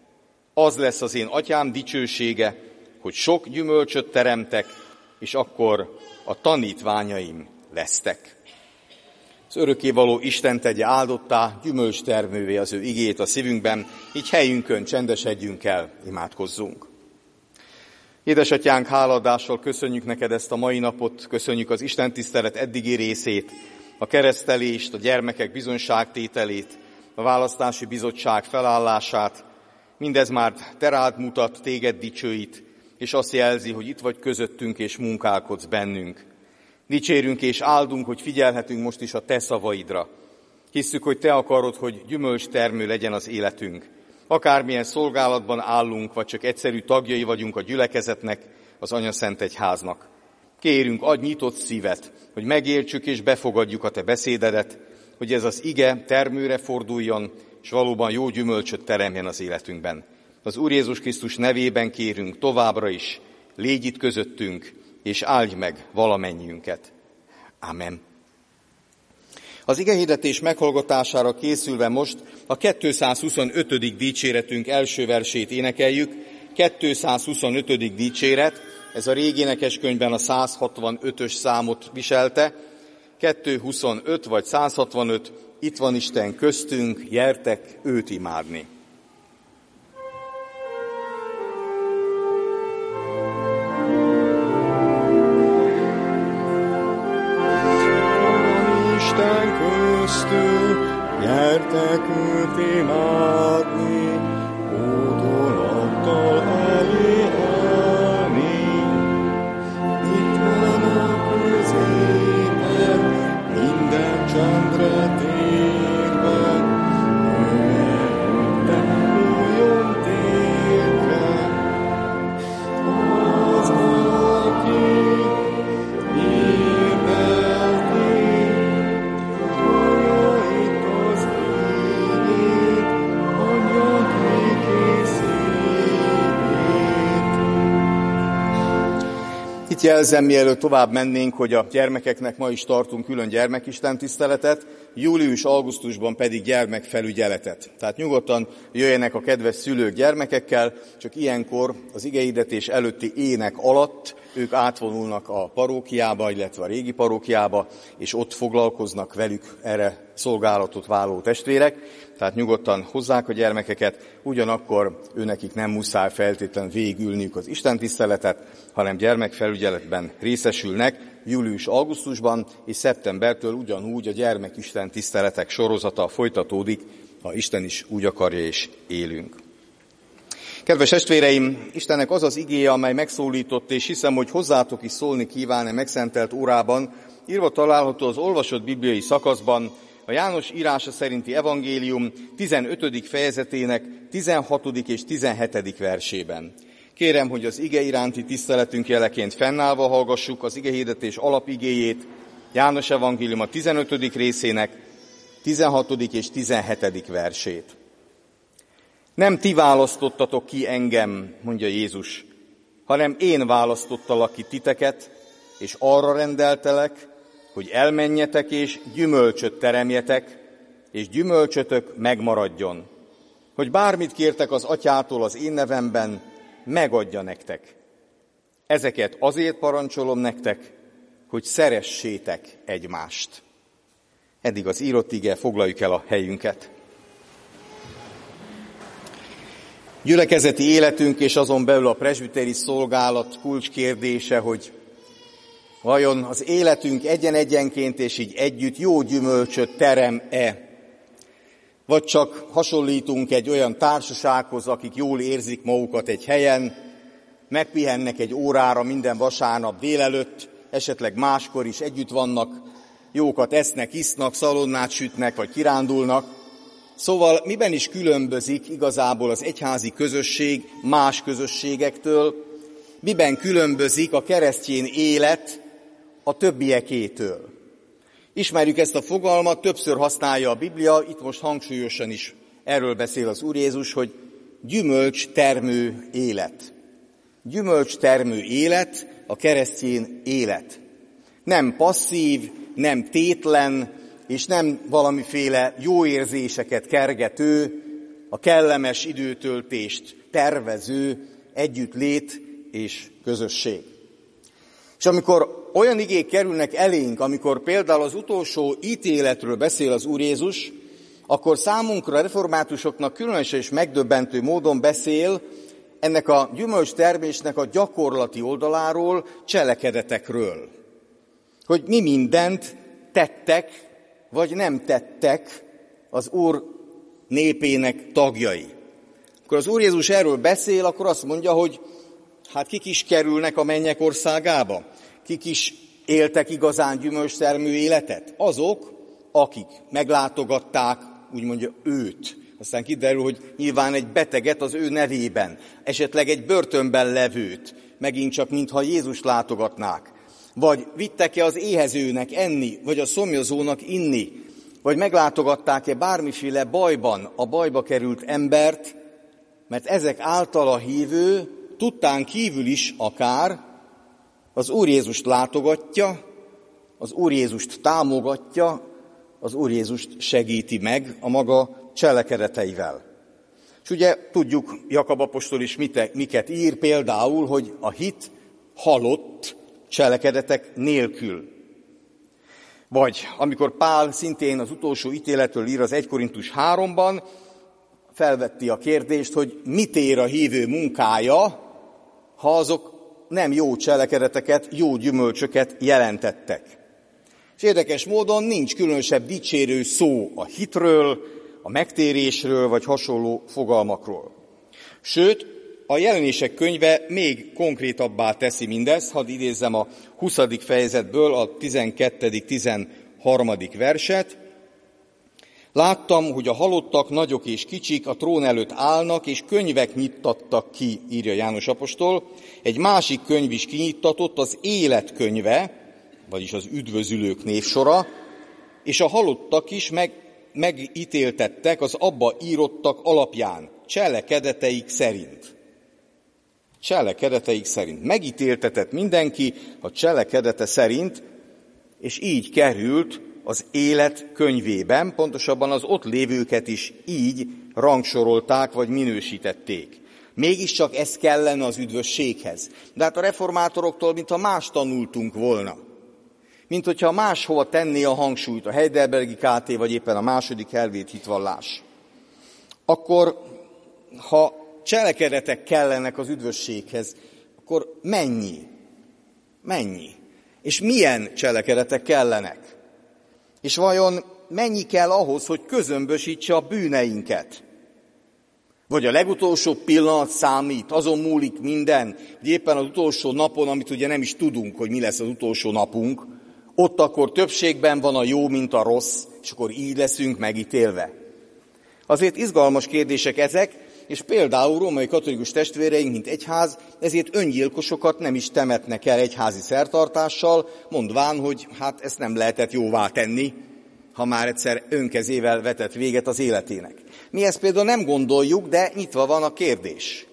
Az lesz az én atyám dicsősége, hogy sok gyümölcsöt teremtek, és akkor a tanítványaim lesztek. Az örökkévaló Isten tegye áldottá, gyümölcstermővé az ő igét a szívünkben, így helyünkön csendesedjünk el, imádkozzunk. Édesatyánk, hálaadással köszönjük neked ezt a mai napot, köszönjük az Isten tisztelet eddigi részét, a keresztelést, a gyermekek bizonyságtételét, a választási bizottság felállását. Mindez már te rád mutat, téged dicsőít, és azt jelzi, hogy itt vagy közöttünk és munkálkodsz bennünk. Dicsérünk és áldunk, hogy figyelhetünk most is a te szavaidra. Hisszük, hogy te akarod, hogy gyümölcstermő legyen az életünk. Akármilyen szolgálatban állunk, vagy csak egyszerű tagjai vagyunk a gyülekezetnek, az Anyaszent Egyháznak. Kérünk, adj nyitott szívet, hogy megértsük és befogadjuk a te beszédedet, hogy ez az ige termőre forduljon, és valóban jó gyümölcsöt teremjen az életünkben. Az Úr Jézus Krisztus nevében kérünk továbbra is, légy itt közöttünk, és áldj meg valamennyiünket. Amen. Az igehirdetés meghallgatására készülve most a 225. dicséretünk első versét énekeljük. 225. dicséret, ez a régi énekeskönyvben a 165-ös számot viselte. 225 vagy 165, itt van Isten köztünk, gyertek őt imádni. Isten köztünk, gyertek őt imádni, hódolattal elé állni. Itt van a középen, minden csendre térve, jöjjön, jöjjön térre. Az, aki Itt jelzem, mielőtt tovább mennénk, hogy a gyermekeknek ma is tartunk külön gyermekistentiszteletet, július-augusztusban pedig gyermekfelügyeletet. Tehát nyugodtan jöjjenek a kedves szülők gyermekekkel, csak ilyenkor az igehirdetés előtti ének alatt ők átvonulnak a parókiába, illetve a régi parókiába, és ott foglalkoznak velük erre szolgálatot vállaló testvérek. Tehát nyugodtan hozzák a gyermekeket, ugyanakkor őnekik nem muszáj feltétlenül végigülniük az istentiszteletet, hanem gyermekfelügyeletben részesülnek július-augusztusban, és szeptembertől ugyanúgy a gyermekistentiszteletek sorozata folytatódik, ha Isten is úgy akarja és élünk. Kedves testvéreim, Istennek az az igéje, amely megszólított, és hiszem, hogy hozzátok is szólni kíván-e megszentelt órában, írva található az olvasott bibliai szakaszban, a János írása szerinti evangélium 15. fejezetének 16. és 17. versében. Kérem, hogy az ige iránti tiszteletünk jeleként fennállva hallgassuk az igehirdetés alapigéjét, János evangélium a 15. részének 16. és 17. versét. Nem ti választottatok ki engem, mondja Jézus, hanem én választottalak ki titeket, és arra rendeltelek, hogy elmenjetek és gyümölcsöt teremjetek, és gyümölcsötök megmaradjon, hogy bármit kértek az Atyától az én nevemben, megadja nektek. Ezeket azért parancsolom nektek, hogy szeressétek egymást. Eddig az írott ige, foglaljuk el a helyünket. Gyülekezeti életünk és azon belül a presbiteri szolgálat kulcskérdése, hogy vajon az életünk egyen-egyenként és így együtt jó gyümölcsöt terem-e? Vagy csak hasonlítunk egy olyan társasághoz, akik jól érzik magukat egy helyen, megpihennek egy órára minden vasárnap délelőtt, esetleg máskor is együtt vannak, jókat esznek, isznak, szalonnát sütnek, vagy kirándulnak. Szóval miben is különbözik igazából az egyházi közösség más közösségektől, miben különbözik a keresztény élet a többiekétől? Ismerjük ezt a fogalmat, többször használja a Biblia, itt most hangsúlyosan is erről beszél az Úr Jézus, hogy gyümölcstermő élet. Gyümölcstermő élet, a keresztény élet. Nem passzív, nem tétlen, és nem valamiféle jó érzéseket kergető, a kellemes időtöltést tervező együttlét és közösség. És amikor olyan igék kerülnek elénk, amikor például az utolsó ítéletről beszél az Úr Jézus, akkor számunkra, reformátusoknak különösen és megdöbbentő módon beszél ennek a gyümölcstermésnek a gyakorlati oldaláról, cselekedetekről. Hogy mi mindent tettek, vagy nem tettek az Úr népének tagjai. Akkor az Úr Jézus erről beszél, akkor azt mondja, hogy hát kik is kerülnek a mennyek országába? Kik is éltek igazán gyümölcstermő életet? Azok, akik meglátogatták, úgy mondja, őt. Aztán kiderül, hogy nyilván egy beteget az ő nevében, esetleg egy börtönben levőt, megint csak mintha Jézus látogatnák. Vagy vittek-e az éhezőnek enni, vagy a szomjazónak inni, vagy meglátogatták-e bármiféle bajban a bajba került embert, mert ezek által a hívő tudtán kívül is akár az Úr Jézust látogatja, az Úr Jézust támogatja, az Úr Jézust segíti meg a maga cselekedeteivel. És ugye tudjuk, Jakab apostol is miket ír, például, hogy a hit halott cselekedetek nélkül. Vagy amikor Pál szintén az utolsó ítéletről ír az 1 Korintus 3-ban, felvetti a kérdést, hogy mit ér a hívő munkája, ha azok nem jó cselekedeteket, jó gyümölcsöket jelentettek. És érdekes módon nincs különösebb dicsérő szó a hitről, a megtérésről, vagy hasonló fogalmakról. Sőt, a Jelenések könyve még konkrétabbá teszi mindezt, hadd idézzem a 20. fejezetből a 12.-13. verset. Láttam, hogy a halottak, nagyok és kicsik a trón előtt állnak, és könyvek nyittattak ki, írja János apostol. Egy másik könyv is kinyittatott, az élet könyve, vagyis az üdvözülők névsora, és a halottak is megítéltettek az abba írottak alapján, cselekedeteik szerint. Cselekedeteik szerint. Megítéltetett mindenki a cselekedete szerint, és így került az élet könyvében, pontosabban az ott lévőket is így rangsorolták, vagy minősítették. Mégiscsak ez kellene az üdvösséghez. De hát a reformátoroktól, mintha más tanultunk volna. Mint hogyha máshova tenné a hangsúlyt, a Heidelbergi KT, vagy éppen a második helvét hitvallás. Akkor, ha cselekedetek kellenek az üdvösséghez, akkor mennyi? Mennyi? És milyen cselekedetek kellenek? És vajon mennyi kell ahhoz, hogy közömbösítse a bűneinket? Vagy a legutolsó pillanat számít, azon múlik minden, hogy éppen az utolsó napon, amit ugye nem is tudunk, hogy mi lesz az utolsó napunk, ott akkor többségben van a jó, mint a rossz, és akkor így leszünk megítélve. Azért izgalmas kérdések ezek, és például római katolikus testvéreink, mint egyház, ezért öngyilkosokat nem is temetnek el egyházi szertartással, mondván, hogy hát ezt nem lehetett jóvá tenni, ha már egyszer önkezével vetett véget az életének. Mi ezt például nem gondoljuk, de nyitva van a kérdés,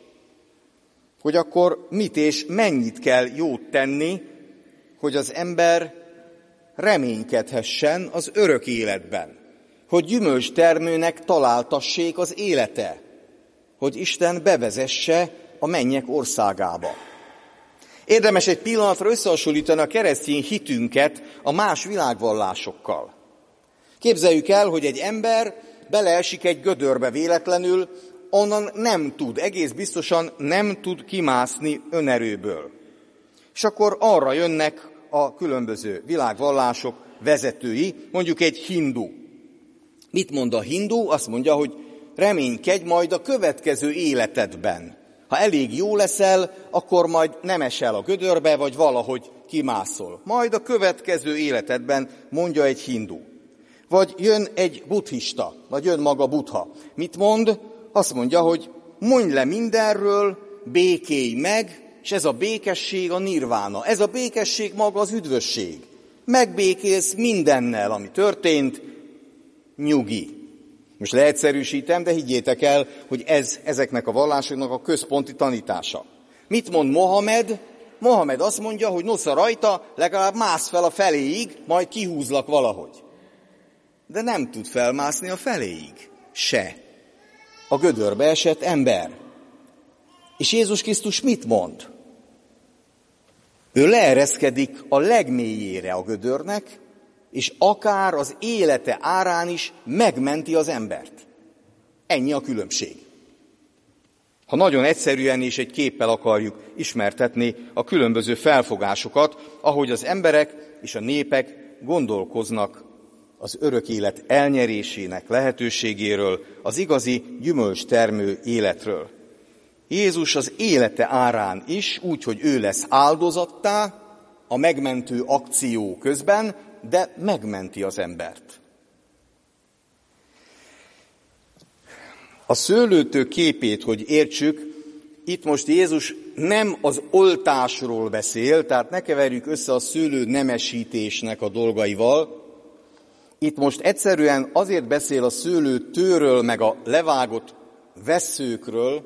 hogy akkor mit és mennyit kell jót tenni, hogy az ember reménykedhessen az örök életben, hogy gyümölcstermőnek találtassék az élete, hogy Isten bevezesse a mennyek országába. Érdemes egy pillanatra összehasonlítani a keresztény hitünket a más világvallásokkal. Képzeljük el, hogy egy ember beleesik egy gödörbe véletlenül, onnan nem tud, egész biztosan nem tud kimászni önerőből. És akkor arra jönnek a különböző világvallások vezetői, mondjuk egy hindu. Mit mond a hindu? Azt mondja, hogy reménykedj majd a következő életedben. Ha elég jó leszel, akkor majd nem esel a gödörbe, vagy valahogy kimászol. Majd a következő életedben, mondja egy hindu. Vagy jön egy buddhista, vagy jön maga Buddha. Mit mond? Azt mondja, hogy mondj le mindenről, békélj meg, és ez a békesség a nirvána. Ez a békesség maga az üdvösség. Megbékélsz mindennel, ami történt, nyugi. Most leegyszerűsítem, de higgyétek el, hogy ez ezeknek a vallásoknak a központi tanítása. Mit mond Mohamed? Mohamed azt mondja, hogy nosza rajta, legalább mász fel a feléig, majd kihúzlak valahogy. De nem tud felmászni a feléig. Se. A gödörbe esett ember. És Jézus Krisztus mit mond? Ő leereszkedik a legmélyére a gödörnek, és akár az élete árán is megmenti az embert. Ennyi a különbség. Ha nagyon egyszerűen és egy képpel akarjuk ismertetni a különböző felfogásokat, ahogy az emberek és a népek gondolkoznak az örök élet elnyerésének lehetőségéről, az igazi gyümölcstermő életről. Jézus az élete árán is, úgy, hogy ő lesz áldozattá a megmentő akció közben, de megmenti az embert. A szőlőtő képét, hogy értsük, itt most Jézus nem az oltásról beszél, tehát ne keverjük össze a szőlő nemesítésnek a dolgaival. Itt most egyszerűen azért beszél a szőlőtőről, meg a levágott vesszőkről,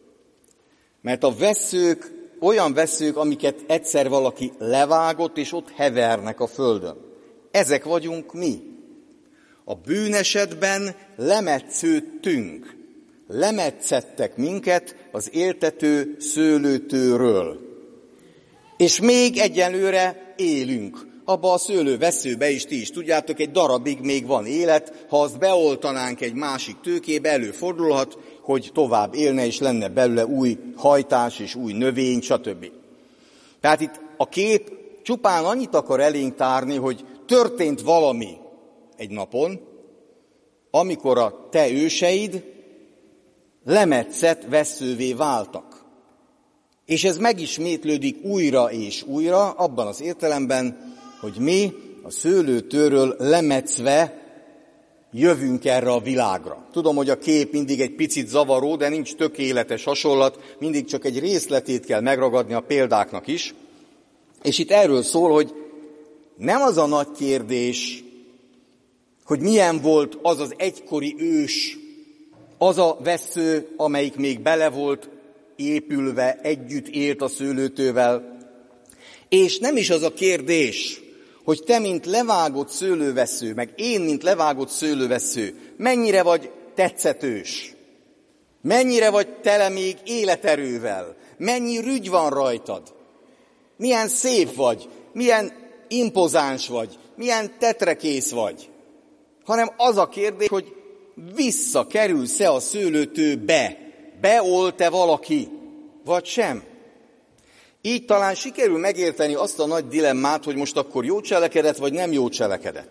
mert a vesszők olyan vesszők, amiket egyszer valaki levágott, és ott hevernek a földön. Ezek vagyunk mi. A bűnesetben lemetsződtünk. Lemetszettek minket az éltető szőlőtőről. És még egyelőre élünk. Abba a szőlővesszőbe is, ti is tudjátok, egy darabig még van élet, ha azt beoltanánk egy másik tőkébe, előfordulhat, hogy tovább élne, és lenne belőle új hajtás és új növény, stb. Tehát itt a kép csupán annyit akar elénk tárni, hogy történt valami egy napon, amikor a te őseid lemetszett vesszővé váltak. És ez megismétlődik újra és újra, abban az értelemben, hogy mi a szőlőtőről lemetszve jövünk erre a világra. Tudom, hogy a kép mindig egy picit zavaró, de nincs tökéletes hasonlat, mindig csak egy részletét kell megragadni a példáknak is. És itt erről szól, hogy nem az a nagy kérdés, hogy milyen volt az az egykori ős, az a vessző, amelyik még bele volt épülve, együtt élt a szőlőtővel. És nem is az a kérdés, hogy te, mint levágott szőlővessző, meg én, mint levágott szőlővessző, mennyire vagy tetszetős, mennyire vagy tele még életerővel, mennyi rügy van rajtad, milyen szép vagy, milyen impozáns vagy, milyen tetrekész vagy, hanem az a kérdés, hogy visszakerülsz-e a szőlőtőbe, beolt-e valaki, vagy sem. Így talán sikerül megérteni azt a nagy dilemmát, hogy most akkor jó cselekedet, vagy nem jó cselekedet.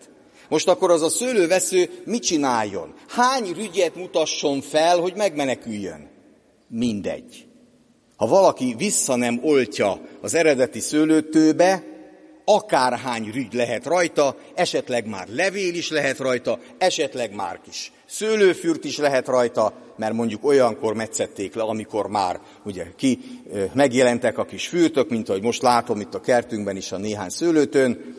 Most akkor az a szőlővesző mit csináljon? Hány rügyet mutasson fel, hogy megmeneküljön? Mindegy. Ha valaki vissza nem oltja az eredeti szőlőtőbe, akárhány rügy lehet rajta, esetleg már levél is lehet rajta, esetleg már kis szőlőfürt is lehet rajta, mert mondjuk olyankor metszették le, amikor már ugye megjelentek a kis fürtök, mint ahogy most látom itt a kertünkben is a néhány szőlőtőn.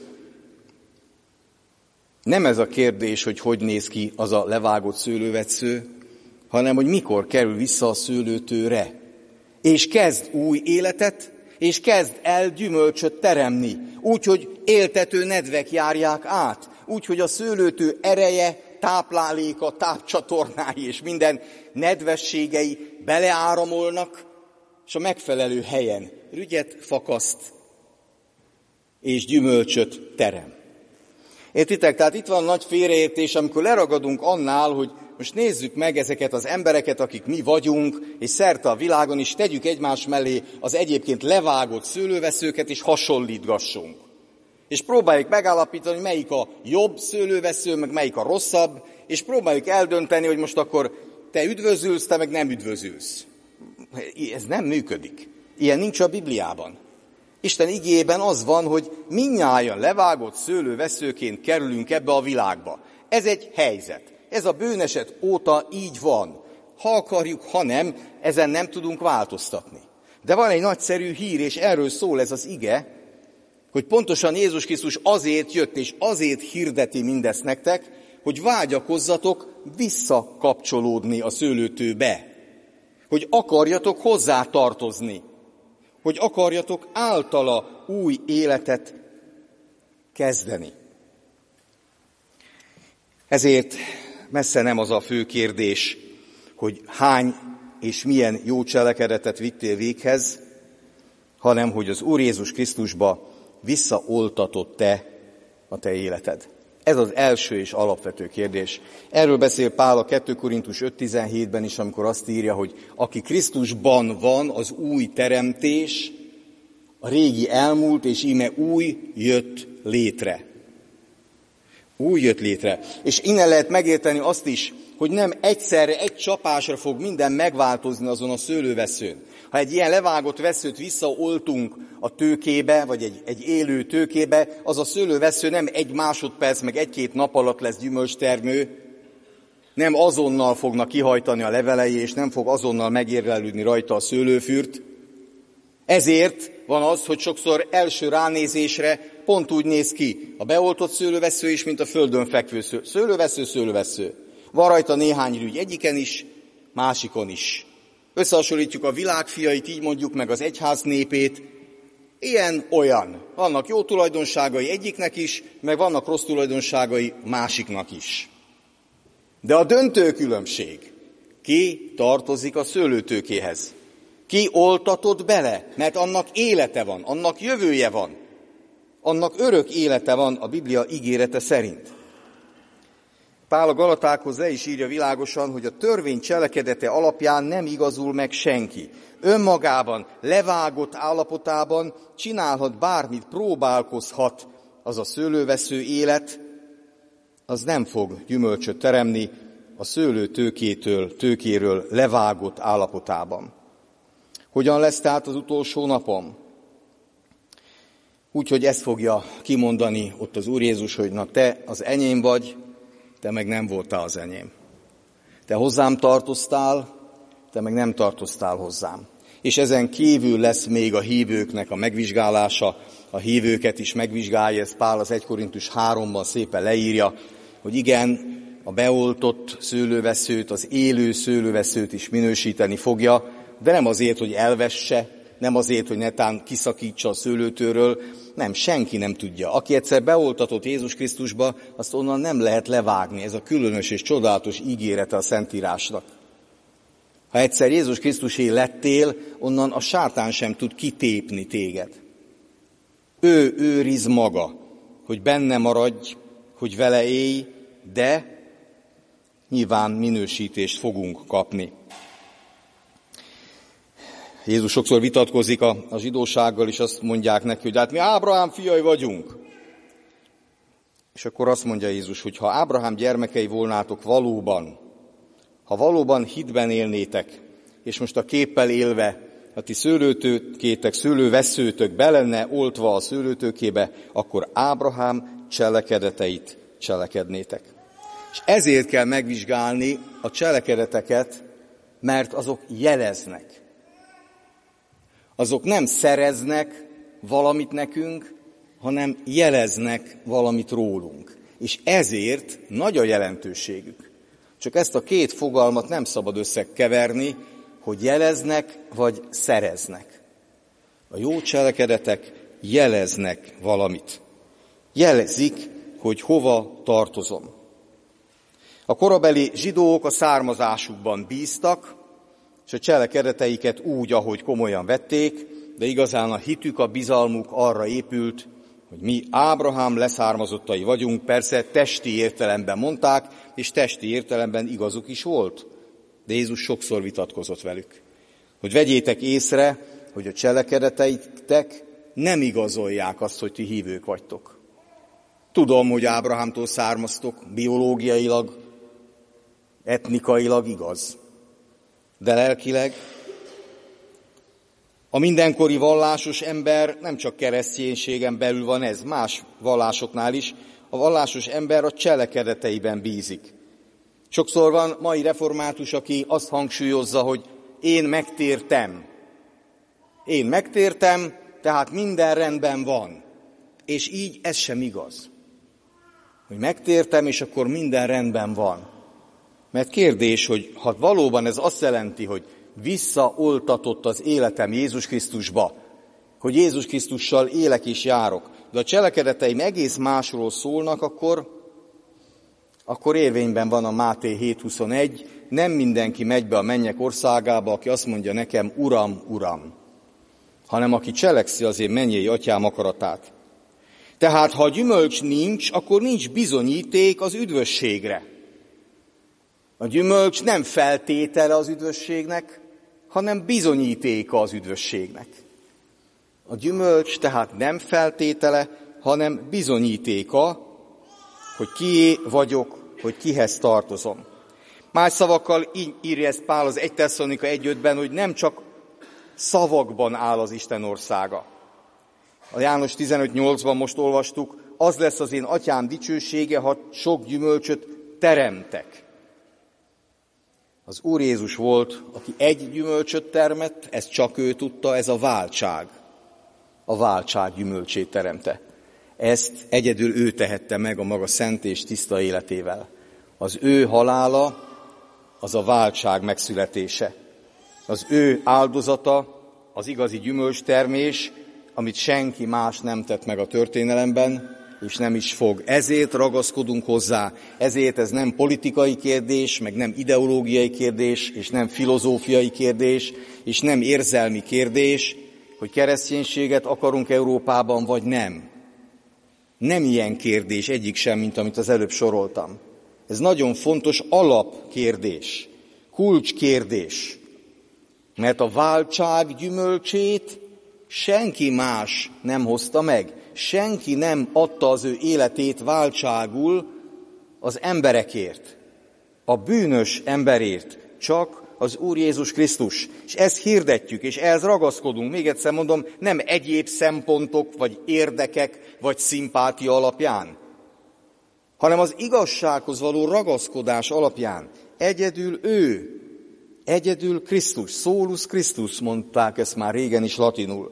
Nem ez a kérdés, hogy néz ki az a levágott szőlővetsző, hanem hogy mikor kerül vissza a szőlőtőre, és kezd új életet, és kezd el gyümölcsöt teremni, úgyhogy éltető nedvek járják át, úgyhogy a szőlőtő ereje, tápláléka, tápcsatornái és minden nedvességei beleáramolnak, és a megfelelő helyen rügyet fakaszt, és gyümölcsöt terem. Értitek? Tehát itt van nagy félreértés, amikor leragadunk annál, hogy most nézzük meg ezeket az embereket, akik mi vagyunk, és szerte a világon is tegyük egymás mellé az egyébként levágott szőlőveszőket, és hasonlítgassunk. És próbáljuk megállapítani, hogy melyik a jobb szőlővesző, meg melyik a rosszabb, és próbáljuk eldönteni, hogy most akkor te üdvözülsz, te meg nem üdvözülsz. Ez nem működik. Ilyen nincs a Bibliában. Isten igéjében az van, hogy mindnyájan levágott szőlőveszőként kerülünk ebbe a világba. Ez egy helyzet. Ez a bűneset óta így van. Ha akarjuk, ha nem, ezen nem tudunk változtatni. De van egy nagyszerű hír, és erről szól ez az ige, hogy pontosan Jézus Krisztus azért jött, és azért hirdeti mindezt nektek, hogy vágyakozzatok visszakapcsolódni a szőlőtőbe. Hogy akarjatok hozzá tartozni. Hogy akarjatok általa új életet kezdeni. Ezért messze nem az a fő kérdés, hogy hány és milyen jó cselekedetet vittél véghez, hanem hogy az Úr Jézus Krisztusba visszaoltatott-e a te életed. Ez az első és alapvető kérdés. Erről beszél Pál a 2 Korintus 5.17-ben is, amikor azt írja, hogy aki Krisztusban van, az új teremtés, a régi elmúlt, és íme új jött létre. Új jött létre. És innen lehet megérteni azt is, hogy nem egyszerre, egy csapásra fog minden megváltozni azon a szőlőveszőn. Ha egy ilyen levágott veszőt visszaoltunk a tőkébe, vagy egy élő tőkébe, az a szőlővesző nem egy másodperc, meg egy-két nap alatt lesz gyümölcstermő, nem azonnal fognak kihajtani a levelei, és nem fog azonnal megérlelődni rajta a szőlőfürt. Ezért van az, hogy sokszor első ránézésre pont úgy néz ki a beoltott szőlővesző is, mint a földön fekvő szőlővesző. Van rajta néhány rügy egyiken is, másikon is. Összehasonlítjuk a világ fiait, így mondjuk meg az egyház népét, ilyen-olyan. Vannak jó tulajdonságai egyiknek is, meg vannak rossz tulajdonságai másiknak is. De a döntő különbség, ki tartozik a szőlőtőkéhez? Ki oltatott bele? Mert annak élete van, annak jövője van, annak örök élete van a Biblia ígérete szerint. Pál a Galatákhoz le is írja világosan, hogy a törvény cselekedete alapján nem igazul meg senki. Önmagában, levágott állapotában csinálhat bármit, próbálkozhat az a szőlővesző élet, az nem fog gyümölcsöt teremni a szőlőtőkéről levágott állapotában. Hogyan lesz tehát az utolsó napom? Úgyhogy ezt fogja kimondani ott az Úr Jézus, hogy na te az enyém vagy, te meg nem voltál az enyém. Te hozzám tartoztál, te meg nem tartoztál hozzám. És ezen kívül lesz még a hívőknek a megvizsgálása, a hívőket is megvizsgálja, ez Pál az 1 Korintus 3-ban szépen leírja, hogy igen, a beoltott szőlőveszőt, az élő szőlőveszőt is minősíteni fogja, de nem azért, hogy elvesse, nem azért, hogy netán kiszakítsa a szőlőtőről, nem, senki nem tudja. Aki egyszer beoltatott Jézus Krisztusba, azt onnan nem lehet levágni. Ez a különös és csodálatos ígérete a Szentírásnak. Ha egyszer Jézus Krisztusé lettél, onnan a sátán sem tud kitépni téged. Ő őriz maga, hogy benne maradj, hogy vele élj, de nyilván minősítést fogunk kapni. Jézus sokszor vitatkozik a zsidósággal, és azt mondják neki, hogy hát mi Ábrahám fiai vagyunk. És akkor azt mondja Jézus, hogy ha Ábrahám gyermekei volnátok valóban, ha valóban hitben élnétek, és most a képpel élve, a ti szőlőtőkétek, szőlőveszőtök be lenne oltva a szőlőtőkébe, akkor Ábrahám cselekedeteit cselekednétek. És ezért kell megvizsgálni a cselekedeteket, mert azok jeleznek. Azok nem szereznek valamit nekünk, hanem jeleznek valamit rólunk. És ezért nagy a jelentőségük. Csak ezt a két fogalmat nem szabad összekeverni, hogy jeleznek vagy szereznek. A jó cselekedetek jeleznek valamit. Jelezik, hogy hova tartozom. A korabeli zsidók a származásukban bíztak, és a cselekedeteiket úgy, ahogy komolyan vették, de igazán a hitük, a bizalmuk arra épült, hogy mi Ábrahám leszármazottai vagyunk, persze testi értelemben mondták, és testi értelemben igazuk is volt. De Jézus sokszor vitatkozott velük, hogy vegyétek észre, hogy a cselekedeteitek nem igazolják azt, hogy ti hívők vagytok. Tudom, hogy Ábrahámtól származtok, biológiailag, etnikailag igaz, de lelkileg a mindenkori vallásos ember nem csak kereszténységen belül van ez, más vallásoknál is, a vallásos ember a cselekedeteiben bízik. Sokszor van mai református, aki azt hangsúlyozza, hogy én megtértem. Én megtértem, tehát minden rendben van. És így ez sem igaz. Hogy megtértem, és akkor minden rendben van. Mert kérdés, hogy ha valóban ez azt jelenti, hogy visszaoltatott az életem Jézus Krisztusba, hogy Jézus Krisztussal élek és járok, de a cselekedeteim egész másról szólnak, akkor érvényben van a Máté 7:21, nem mindenki megy be a mennyek országába, aki azt mondja nekem, Uram, Uram, hanem aki cselekszi az én mennyei atyám akaratát. Tehát, ha gyümölcs nincs, akkor nincs bizonyíték az üdvösségre. A gyümölcs nem feltétele az üdvösségnek, hanem bizonyítéka az üdvösségnek. A gyümölcs tehát nem feltétele, hanem bizonyítéka, hogy kié vagyok, hogy kihez tartozom. Más szavakkal így írja ezt Pál az 1 Tesszalonika 1:5-ben, hogy nem csak szavakban áll az Isten országa. A János 15:8-ban most olvastuk, az lesz az én atyám dicsősége, ha sok gyümölcsöt teremtek. Az Úr Jézus volt, aki egy gyümölcsöt termett, ezt csak ő tudta, ez a váltság. A váltság gyümölcsét teremte. Ezt egyedül ő tehette meg a maga szent és tiszta életével. Az ő halála az a váltság megszületése. Az ő áldozata az igazi gyümölcstermés, amit senki más nem tett meg a történelemben, és nem is fog. Ezért ragaszkodunk hozzá, ezért ez nem politikai kérdés, meg nem ideológiai kérdés, és nem filozófiai kérdés, és nem érzelmi kérdés, hogy kereszténységet akarunk Európában, vagy nem. Nem ilyen kérdés egyik sem, mint amit az előbb soroltam. Ez nagyon fontos alapkérdés, kulcskérdés, mert a váltság gyümölcsét senki más nem hozta meg. Senki nem adta az ő életét váltságul az emberekért, a bűnös emberért, csak az Úr Jézus Krisztus. És ezt hirdetjük, és ehhez ragaszkodunk. Még egyszer mondom, nem egyéb szempontok, vagy érdekek, vagy szimpátia alapján, hanem az igazsághoz való ragaszkodás alapján. Egyedül ő, egyedül Krisztus, solus Christus, mondták ezt már régen is latinul.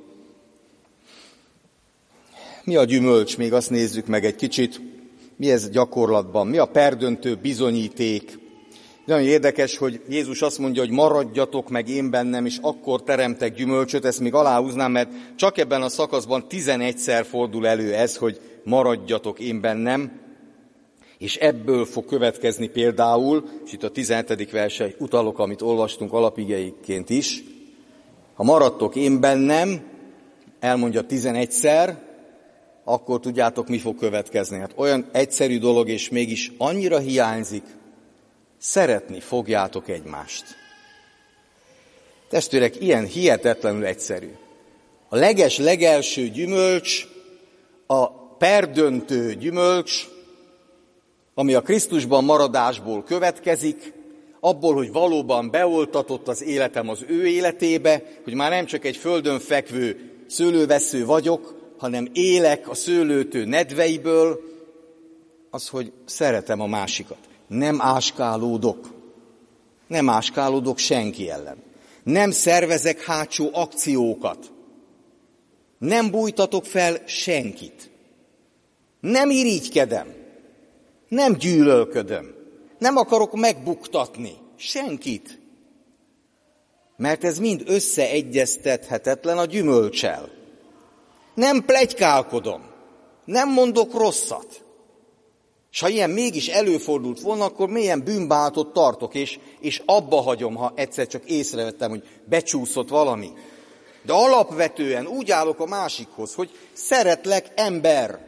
Mi a gyümölcs? Még azt nézzük meg egy kicsit. Mi ez gyakorlatban? Mi a perdöntő bizonyíték? Nagyon érdekes, hogy Jézus azt mondja, hogy maradjatok meg én bennem, és akkor teremtek gyümölcsöt. Ezt még aláhúznám, mert csak ebben a szakaszban 11-szer fordul elő ez, hogy maradjatok én bennem, és ebből fog következni például, és itt a 17. versre utalok, amit olvastunk alapigeiként is. Ha maradtok én bennem, elmondja 11-szer, akkor tudjátok, mi fog következni. Hát olyan egyszerű dolog, és mégis annyira hiányzik, szeretni fogjátok egymást. Testvérek, ilyen hihetetlenül egyszerű. A legelső gyümölcs, a perdöntő gyümölcs, ami a Krisztusban maradásból következik, abból, hogy valóban beoltatott az életem az ő életébe, hogy már nem csak egy földön fekvő szőlővesző vagyok, hanem élek a szőlőtő nedveiből, az, hogy szeretem a másikat. Nem áskálódok senki ellen. Nem szervezek hátsó akciókat. Nem bújtatok fel senkit. Nem irigykedem. Nem gyűlölködöm. Nem akarok megbuktatni senkit. Mert ez mind összeegyeztethetetlen a gyümölccsel. Nem pletykálkodom. Nem mondok rosszat. És ha ilyen mégis előfordult volna, akkor mélyen bűnbánatot tartok, és abba hagyom, ha egyszer csak észrevettem, hogy becsúszott valami. De alapvetően úgy állok a másikhoz, hogy szeretlek, ember.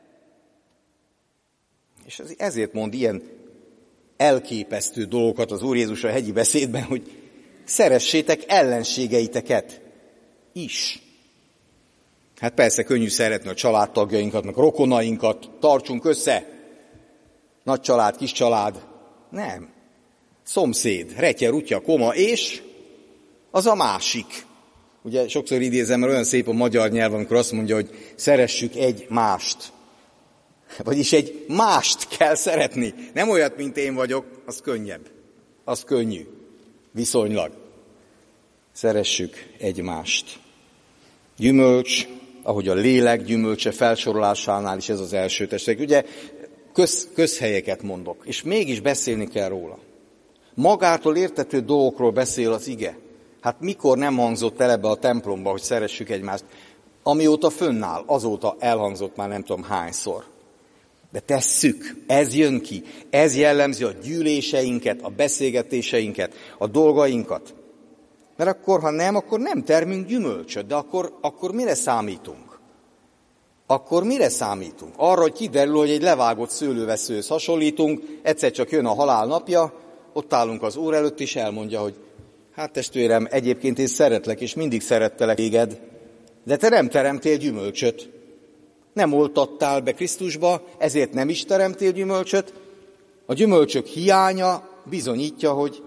És ezért mond ilyen elképesztő dolgokat az Úr Jézus a hegyi beszédben, hogy szeressétek ellenségeiteket is. Hát persze könnyű szeretni a családtagjainkat, meg a rokonainkat, tartsunk össze. Nagy család, kis család. Nem. Szomszéd, retye, rutya, koma, és az a másik. Ugye sokszor idézem, mert olyan szép a magyar nyelv, amikor azt mondja, hogy szeressük egymást. Vagyis egy mást kell szeretni. Nem olyat, mint én vagyok, az könnyebb. Az könnyű. Viszonylag. Szeressük egymást. Gyümölcs, ahogy a lélek gyümölcse felsorolásánál is ez az első testek. Ugye közhelyeket mondok, és mégis beszélni kell róla. Magától értető dolgokról beszél az ige. Hát mikor nem hangzott el ebbe a templomba, hogy szeressük egymást? Amióta fönnáll, azóta elhangzott már nem tudom hányszor. De tesszük, ez jön ki, ez jellemzi a gyűléseinket, a beszélgetéseinket, a dolgainkat. Mert akkor, ha nem, akkor nem termünk gyümölcsöt, de akkor mire számítunk? Akkor mire számítunk? Arra, hogy kiderül, hogy egy levágott szőlőveszőhöz hasonlítunk, egyszer csak jön a halál napja, ott állunk az Úr előtt, és elmondja, hogy hát testvérem, egyébként én szeretlek, és mindig szerettelek téged, de te nem teremtél gyümölcsöt. Nem oltattál be Krisztusba, ezért nem is teremtél gyümölcsöt. A gyümölcsök hiánya bizonyítja, hogy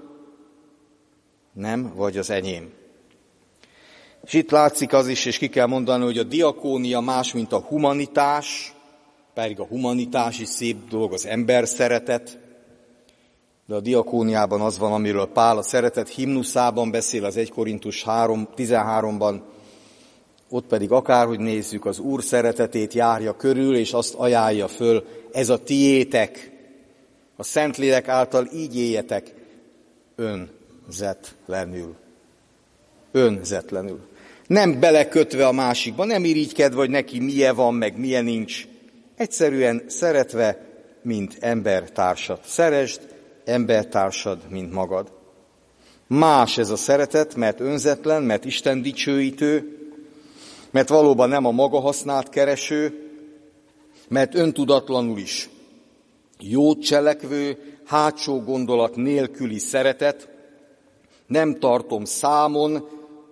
nem vagy az enyém. És itt látszik az is, és ki kell mondani, hogy a diakónia más, mint a humanitás, pedig a humanitás is szép dolog, az ember szeretet, de a diakóniában az van, amiről Pál a szeretet himnuszában beszél, az 1 Korintus 13-ban, ott pedig akárhogy nézzük, az Úr szeretetét járja körül, és azt ajánlja föl, ez a tiétek, a Szentlélek által így éljetek önzetlenül. Önzetlenül. Nem belekötve a másikba, nem irigykedve, vagy neki milyen van, meg milyen nincs. Egyszerűen szeretve, mint embertársad. Szeresd embertársad, mint magad. Más ez a szeretet, mert önzetlen, mert Isten dicsőítő, mert valóban nem a maga hasznát kereső, mert öntudatlanul is jót cselekvő, hátsó gondolat nélküli szeretet, nem tartom számon,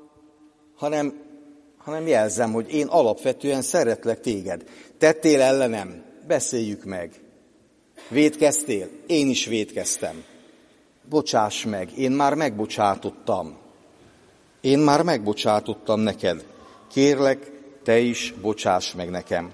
hanem jelzem, hogy én alapvetően szeretlek téged. Tettél ellenem, beszéljük meg. Vétkeztél? Én is vétkeztem. Bocsáss meg, én már megbocsátottam. Én már megbocsátottam neked. Kérlek, te is bocsáss meg nekem.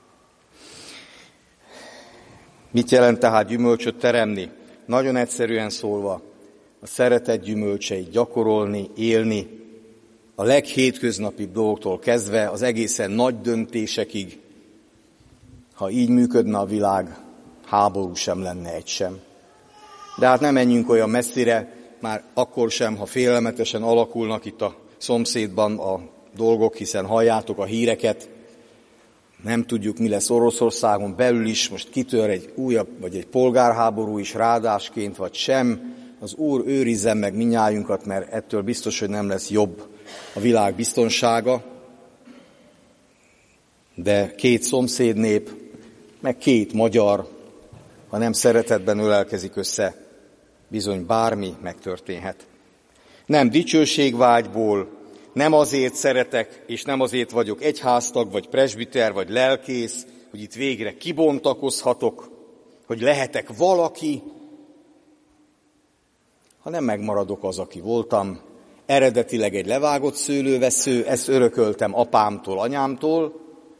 Mit jelent tehát gyümölcsöt teremni? Nagyon egyszerűen szólva, a szeretet gyümölcseit gyakorolni, élni, a leghétköznapibb dolgoktól kezdve az egészen nagy döntésekig. Ha így működne a világ, háború sem lenne egy sem. De hát nem menjünk olyan messzire, már akkor sem, ha félelmetesen alakulnak itt a szomszédban a dolgok, hiszen halljátok a híreket. Nem tudjuk, mi lesz Oroszországon belül is, most kitör egy újabb, vagy egy polgárháború is ráadásként, vagy sem. Az Úr őrizzen meg mindnyájunkat, mert ettől biztos, hogy nem lesz jobb a világ biztonsága. De 2 szomszédnép, meg 2 magyar, ha nem szeretetben ölelkezik össze, bizony bármi megtörténhet. Nem dicsőségvágyból, nem azért szeretek, és nem azért vagyok egyháztag, vagy presbiter, vagy lelkész, hogy itt végre kibontakozhatok, hogy lehetek valaki, hanem megmaradok az, aki voltam. Eredetileg egy levágott szőlővesző, ezt örököltem apámtól, anyámtól,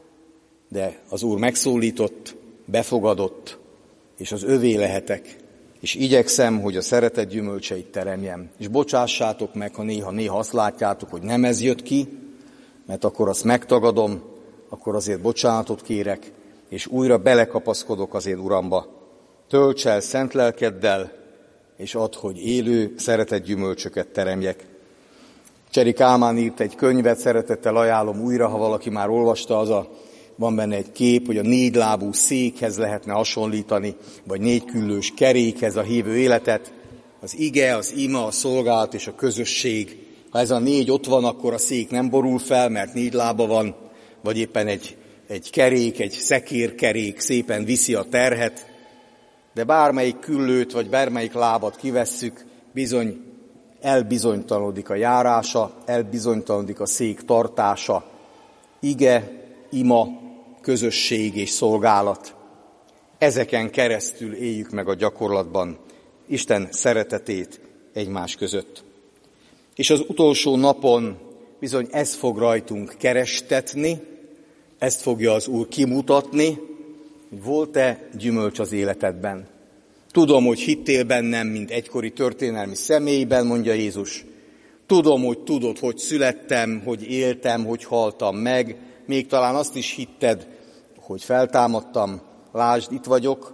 de az Úr megszólított, befogadott, és az övé lehetek. És igyekszem, hogy a szeretet gyümölcseit teremjem. És bocsássátok meg, ha néha azt látjátok, hogy nem ez jött ki, mert akkor azt megtagadom, akkor azért bocsánatot kérek, és újra belekapaszkodok az én Uramba. Tölts el szent lelkeddel, és add, hogy élő szeretet gyümölcsöket teremjek. Cseri Kálmán írt egy könyvet, szeretettel ajánlom újra, ha valaki már olvasta, van benne egy kép, hogy a 4 lábú székhez lehetne hasonlítani, vagy 4 küllős kerékhez a hívő életet. Az ige, az ima, a szolgálat és a közösség. Ha ez a 4 ott van, akkor a szék nem borul fel, mert 4 lába van, vagy éppen egy kerék, egy szekérkerék szépen viszi a terhet. De bármelyik küllőt, vagy bármelyik lábat kivesszük, bizony elbizonytalanodik a járása, elbizonytalanodik a szék tartása. Ige, ima, közösség és szolgálat. Ezeken keresztül éljük meg a gyakorlatban Isten szeretetét egymás között. És az utolsó napon bizony ez fog rajtunk kerestetni, ezt fogja az Úr kimutatni, hogy volt-e gyümölcs az életedben. Tudom, hogy hittél bennem, mint egykori történelmi személyben, mondja Jézus. Tudom, hogy tudod, hogy születtem, hogy éltem, hogy haltam meg. Még talán azt is hitted, hogy feltámadtam. Lásd, itt vagyok,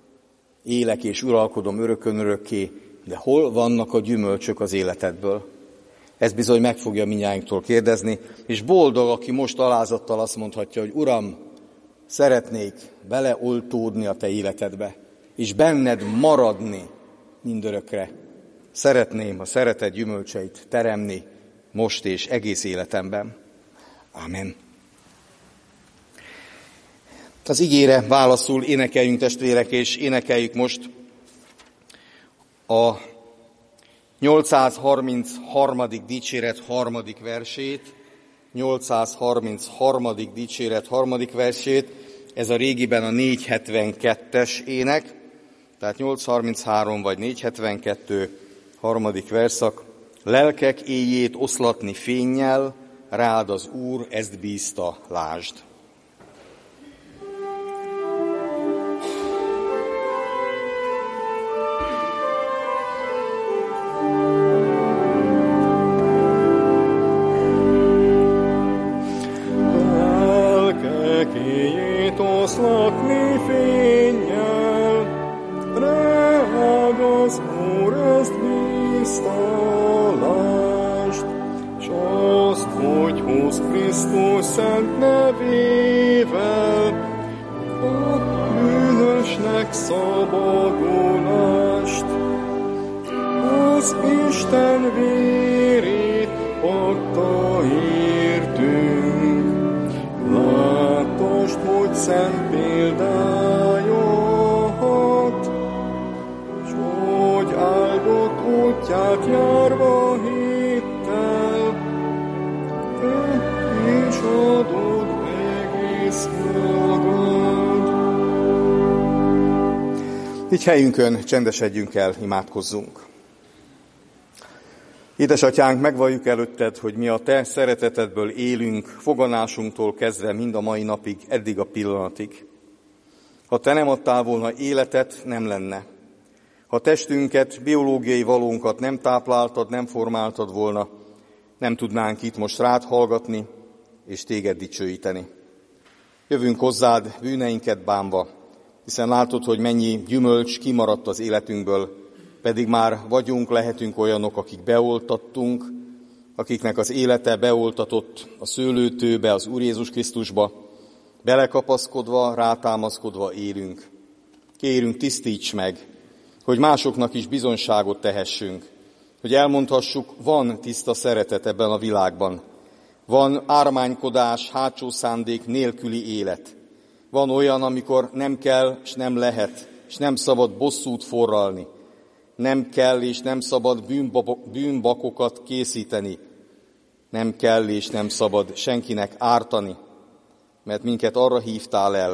élek és uralkodom örökön örökké, de hol vannak a gyümölcsök az életedből? Ez bizony meg fogja mindnyájunktól kérdezni, és boldog, aki most alázattal azt mondhatja, hogy Uram, szeretnék beleoltódni a te életedbe, és benned maradni mindörökre. Szeretném a szeretet gyümölcseit teremni most és egész életemben. Ámen. Az igére válaszul énekeljünk, testvérek, és énekeljük most a 833. dicséret 3. versét, 833. dicséret 3. versét, ez a régiben a 472-es ének, tehát 833 vagy 472, 3. verszak. Lelkek éjjét oszlatni fénnyel, rád az Úr ezt bízta, lásd. Oszlatni fénnyel, rád az Úr ezt bízta, lásd, s azt, hogy hoz Krisztus szent nevével, a bűnösnek szabadulást, az Isten vérét adta értünk. Láttasd, hogy szent példája hat, s hogy áldott útját járva hittel, te is adod egész magad. Így helyünkön csendesedjünk el, imádkozzunk. Édesatyánk, megvalljuk előtted, hogy mi a te szeretetedből élünk, foganásunktól kezdve mind a mai napig, eddig a pillanatig. Ha te nem adtál volna életet, nem lenne. Ha testünket, biológiai valónkat nem tápláltad, nem formáltad volna, nem tudnánk itt most rád hallgatni és téged dicsőíteni. Jövünk hozzád bűneinket bánva, hiszen látod, hogy mennyi gyümölcs kimaradt az életünkből, pedig már vagyunk, lehetünk olyanok, akik beoltattunk, akiknek az élete beoltatott a szőlőtőbe, az Úr Jézus Krisztusba, belekapaszkodva, rátámaszkodva élünk. Kérünk, tisztíts meg, hogy másoknak is bizonyságot tehessünk, hogy elmondhassuk, van tiszta szeretet ebben a világban, van ármánykodás, hátsó szándék nélküli élet. Van olyan, amikor nem kell, és nem lehet, és nem szabad bosszút forralni. Nem kell és nem szabad bűnbakokat készíteni. Nem kell és nem szabad senkinek ártani, mert minket arra hívtál el,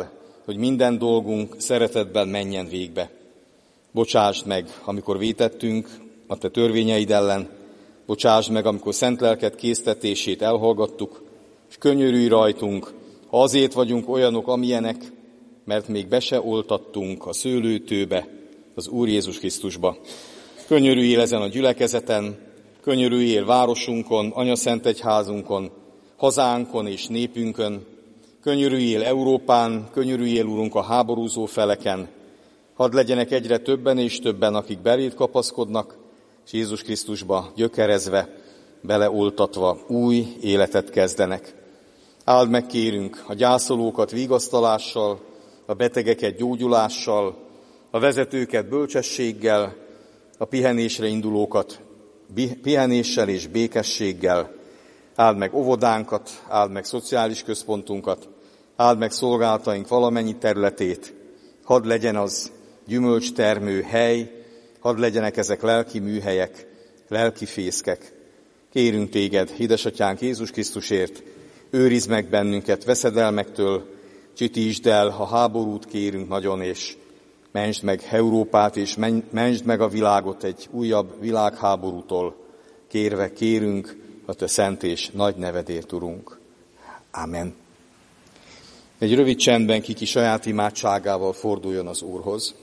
hogy minden dolgunk szeretetben menjen végbe. Bocsásd meg, amikor vétettünk a te törvényeid ellen, bocsásd meg, amikor szent lelked késztetését elhallgattuk, és könyörülj rajtunk, ha azért vagyunk olyanok, amilyenek, mert még be se oltattunk a szőlőtőbe, az Úr Jézus Krisztusba. Könyörüljél ezen a gyülekezeten, könyörüljél városunkon, anyaszentegyházunkon, hazánkon és népünkön, könyörüljél Európán, könyörüljél, Urunk, a háborúzó feleken. Hadd legyenek egyre többen és többen, akik beléd kapaszkodnak, és Jézus Krisztusba gyökerezve, beleoltatva új életet kezdenek. Áld meg, kérünk, a gyászolókat vigasztalással, a betegeket gyógyulással, a vezetőket bölcsességgel, a pihenésre indulókat pihenéssel és békességgel. Áld meg óvodánkat, áld meg szociális központunkat, áld meg szolgálataink valamennyi területét. Hadd legyen az gyümölcstermő hely, hadd legyenek ezek lelki műhelyek, lelki fészkek. Kérünk téged, édesatyánk Jézus Krisztusért, őrizd meg bennünket veszedelmektől, csitítsd el a háborút, kérünk nagyon, és mentsd meg Európát, és mentsd meg a világot egy újabb világháborútól. Kérve kérünk a te szent és nagy nevedért, Urunk. Amen. Egy rövid csendben kiki saját imádságával forduljon az Úrhoz.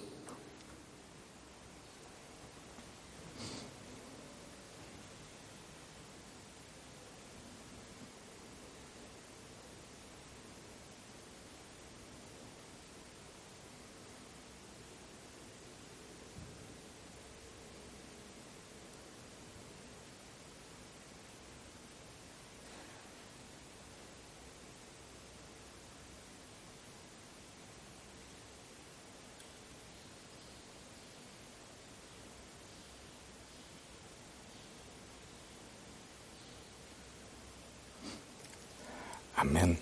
Amen.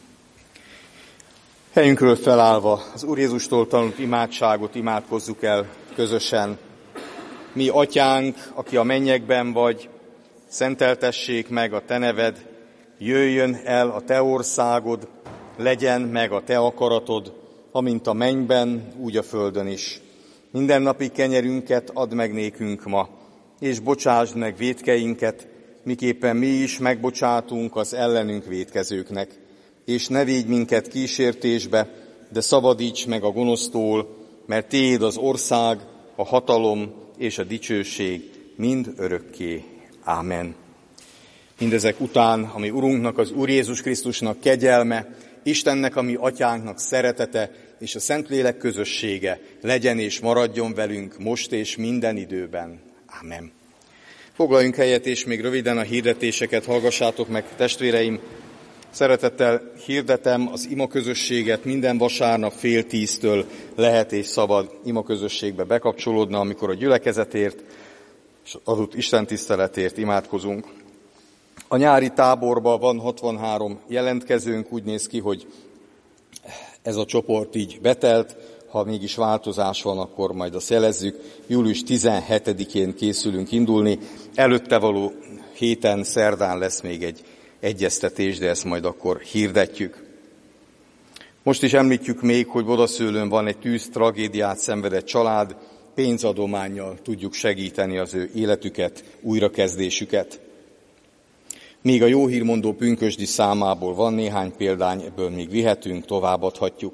Helyünkről felállva az Úr Jézustól tanult imádságot imádkozzuk el közösen. Mi, Atyánk, aki a mennyekben vagy, szenteltessék meg a te neved, jöjjön el a te országod, legyen meg a te akaratod, amint a mennyben, úgy a földön is. Mindennapi kenyerünket add meg nékünk ma, és bocsásd meg vétkeinket, miképpen mi is megbocsátunk az ellenünk vétkezőknek. És ne védj minket kísértésbe, de szabadíts meg a gonosztól, mert tiéd az ország, a hatalom és a dicsőség mind örökké. Ámen. Mindezek után, ami Urunknak, az Úr Jézus Krisztusnak kegyelme, Istennek, ami Atyánknak szeretete, és a Szentlélek közössége legyen és maradjon velünk most és minden időben. Ámen. Foglaljunk helyet, és még röviden a hirdetéseket hallgassátok meg, testvéreim. Szeretettel hirdetem az imaközösséget, minden vasárnap 9:30 lehet és szabad imaközösségbe bekapcsolódni, amikor a gyülekezetért és adott istentiszteletért imádkozunk. A nyári táborban van 63 jelentkezőnk, úgy néz ki, hogy ez a csoport így betelt, ha mégis változás van, akkor majd azt jelezzük. Július 17-én készülünk indulni, előtte való héten, szerdán lesz még egy egyeztetés, de ezt majd akkor hirdetjük. Most is említjük még, hogy Bodaszőlőn van egy tűztragédiát szenvedett család, pénzadománnyal tudjuk segíteni az ő életüket, újrakezdésüket. Még a jó hírmondó pünkösdi számából van néhány példány, ebből még vihetünk, továbbadhatjuk.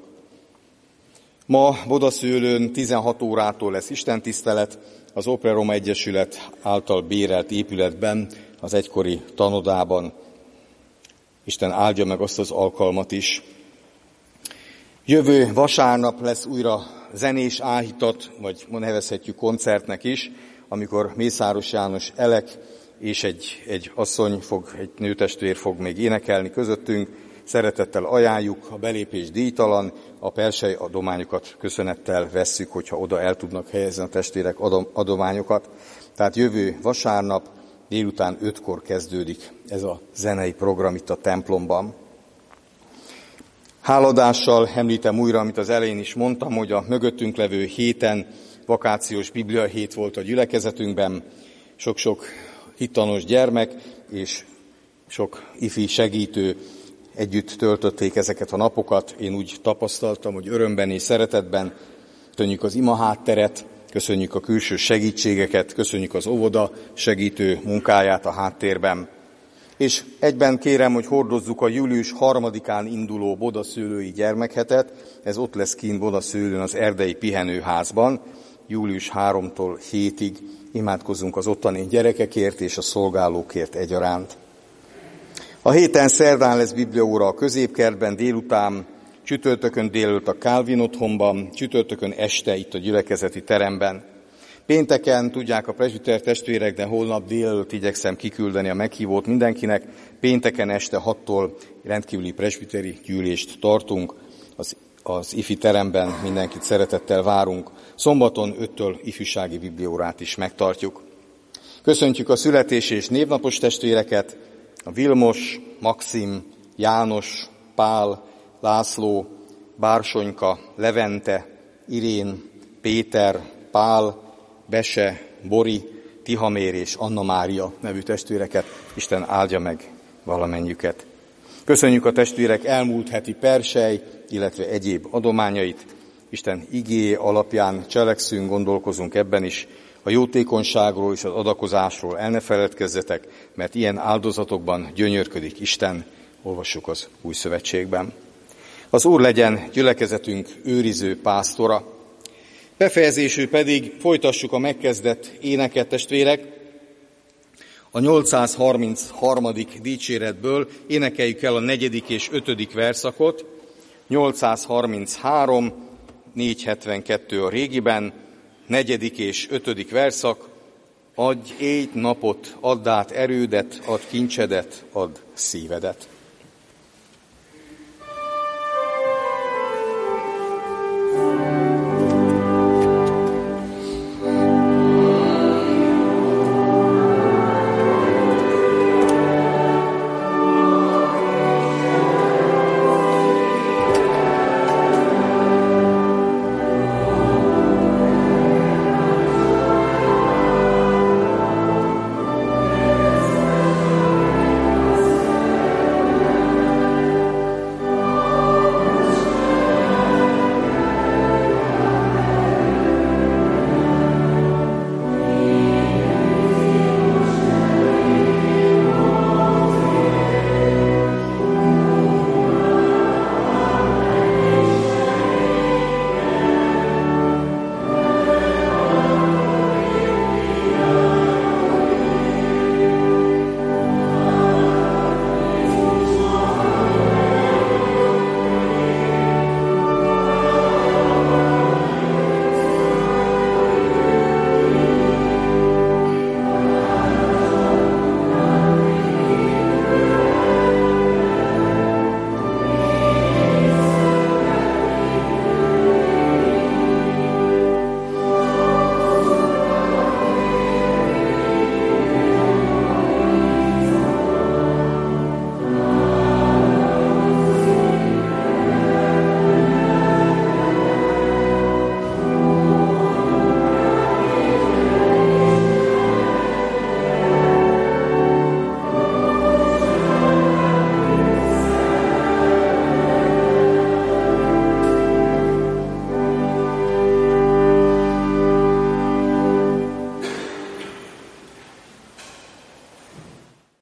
Ma Bodaszőlőn 16 órától lesz istentisztelet, az Opera Roma Egyesület által bérelt épületben, az egykori tanodában. Isten áldja meg azt az alkalmat is. Jövő vasárnap lesz újra zenés áhítat, vagy nevezhetjük koncertnek is, amikor Mészáros János Elek és egy asszony egy nőtestvér fog még énekelni közöttünk. Szeretettel ajánljuk, a belépés díjtalan, a persely adományokat köszönettel vesszük, hogyha oda el tudnak helyezni a testvérek adományokat. Tehát jövő vasárnap délután 5-kor kezdődik ez a zenei program itt a templomban. Háladással említem újra, amit az elején is mondtam, hogy a mögöttünk levő héten vakációs bibliahét volt a gyülekezetünkben. Sok-sok hittanos gyermek és sok ifi segítő együtt töltötték ezeket a napokat. Én úgy tapasztaltam, hogy örömben és szeretetben. Köszönjük az ima hátteret, köszönjük a külső segítségeket, köszönjük az óvoda segítő munkáját a háttérben. És egyben kérem, hogy hordozzuk a július 3-án induló bodaszőlői gyermekhetet. Ez ott lesz kint Bodaszőlőn az erdei pihenőházban, július 3-tól 7-ig. Imádkozzunk az ottani gyerekekért és a szolgálókért egyaránt. A héten szerdán lesz bibliaóra a középkertben délután, csütörtökön délelőtt a Calvin otthonban, csütörtökön este itt a gyülekezeti teremben. Pénteken tudják a presbiter testvérek, de holnap délelőtt igyekszem kiküldeni a meghívót mindenkinek. Pénteken este 6-tól rendkívüli presbiteri gyűlést tartunk. Az ifi teremben mindenkit szeretettel várunk. Szombaton 5-től ifjúsági bibliaórát is megtartjuk. Köszöntjük a születés- és névnapos testvéreket, a Vilmos, Maxim, János, Pál, László, Bársonyka, Levente, Irén, Péter, Pál, Bese, Bori, Tihamér és Anna Mária nevű testvéreket. Isten áldja meg valamennyiüket. Köszönjük a testvérek elmúlt heti persely, illetve egyéb adományait. Isten igéje alapján cselekszünk, gondolkozunk ebben is. A jótékonyságról és az adakozásról el ne feledkezzetek, mert ilyen áldozatokban gyönyörködik Isten. Olvassuk az Új Szövetségben. Az Úr legyen gyülekezetünk őriző pásztora. Befejezésül pedig folytassuk a megkezdett éneket, testvérek. A 833. dicséretből énekeljük el a 4. és 5. verszakot. 833, 472 a régiben, 4. és 5. verszak. Adj éjt napot, add át erődet, add kincsedet, add szívedet.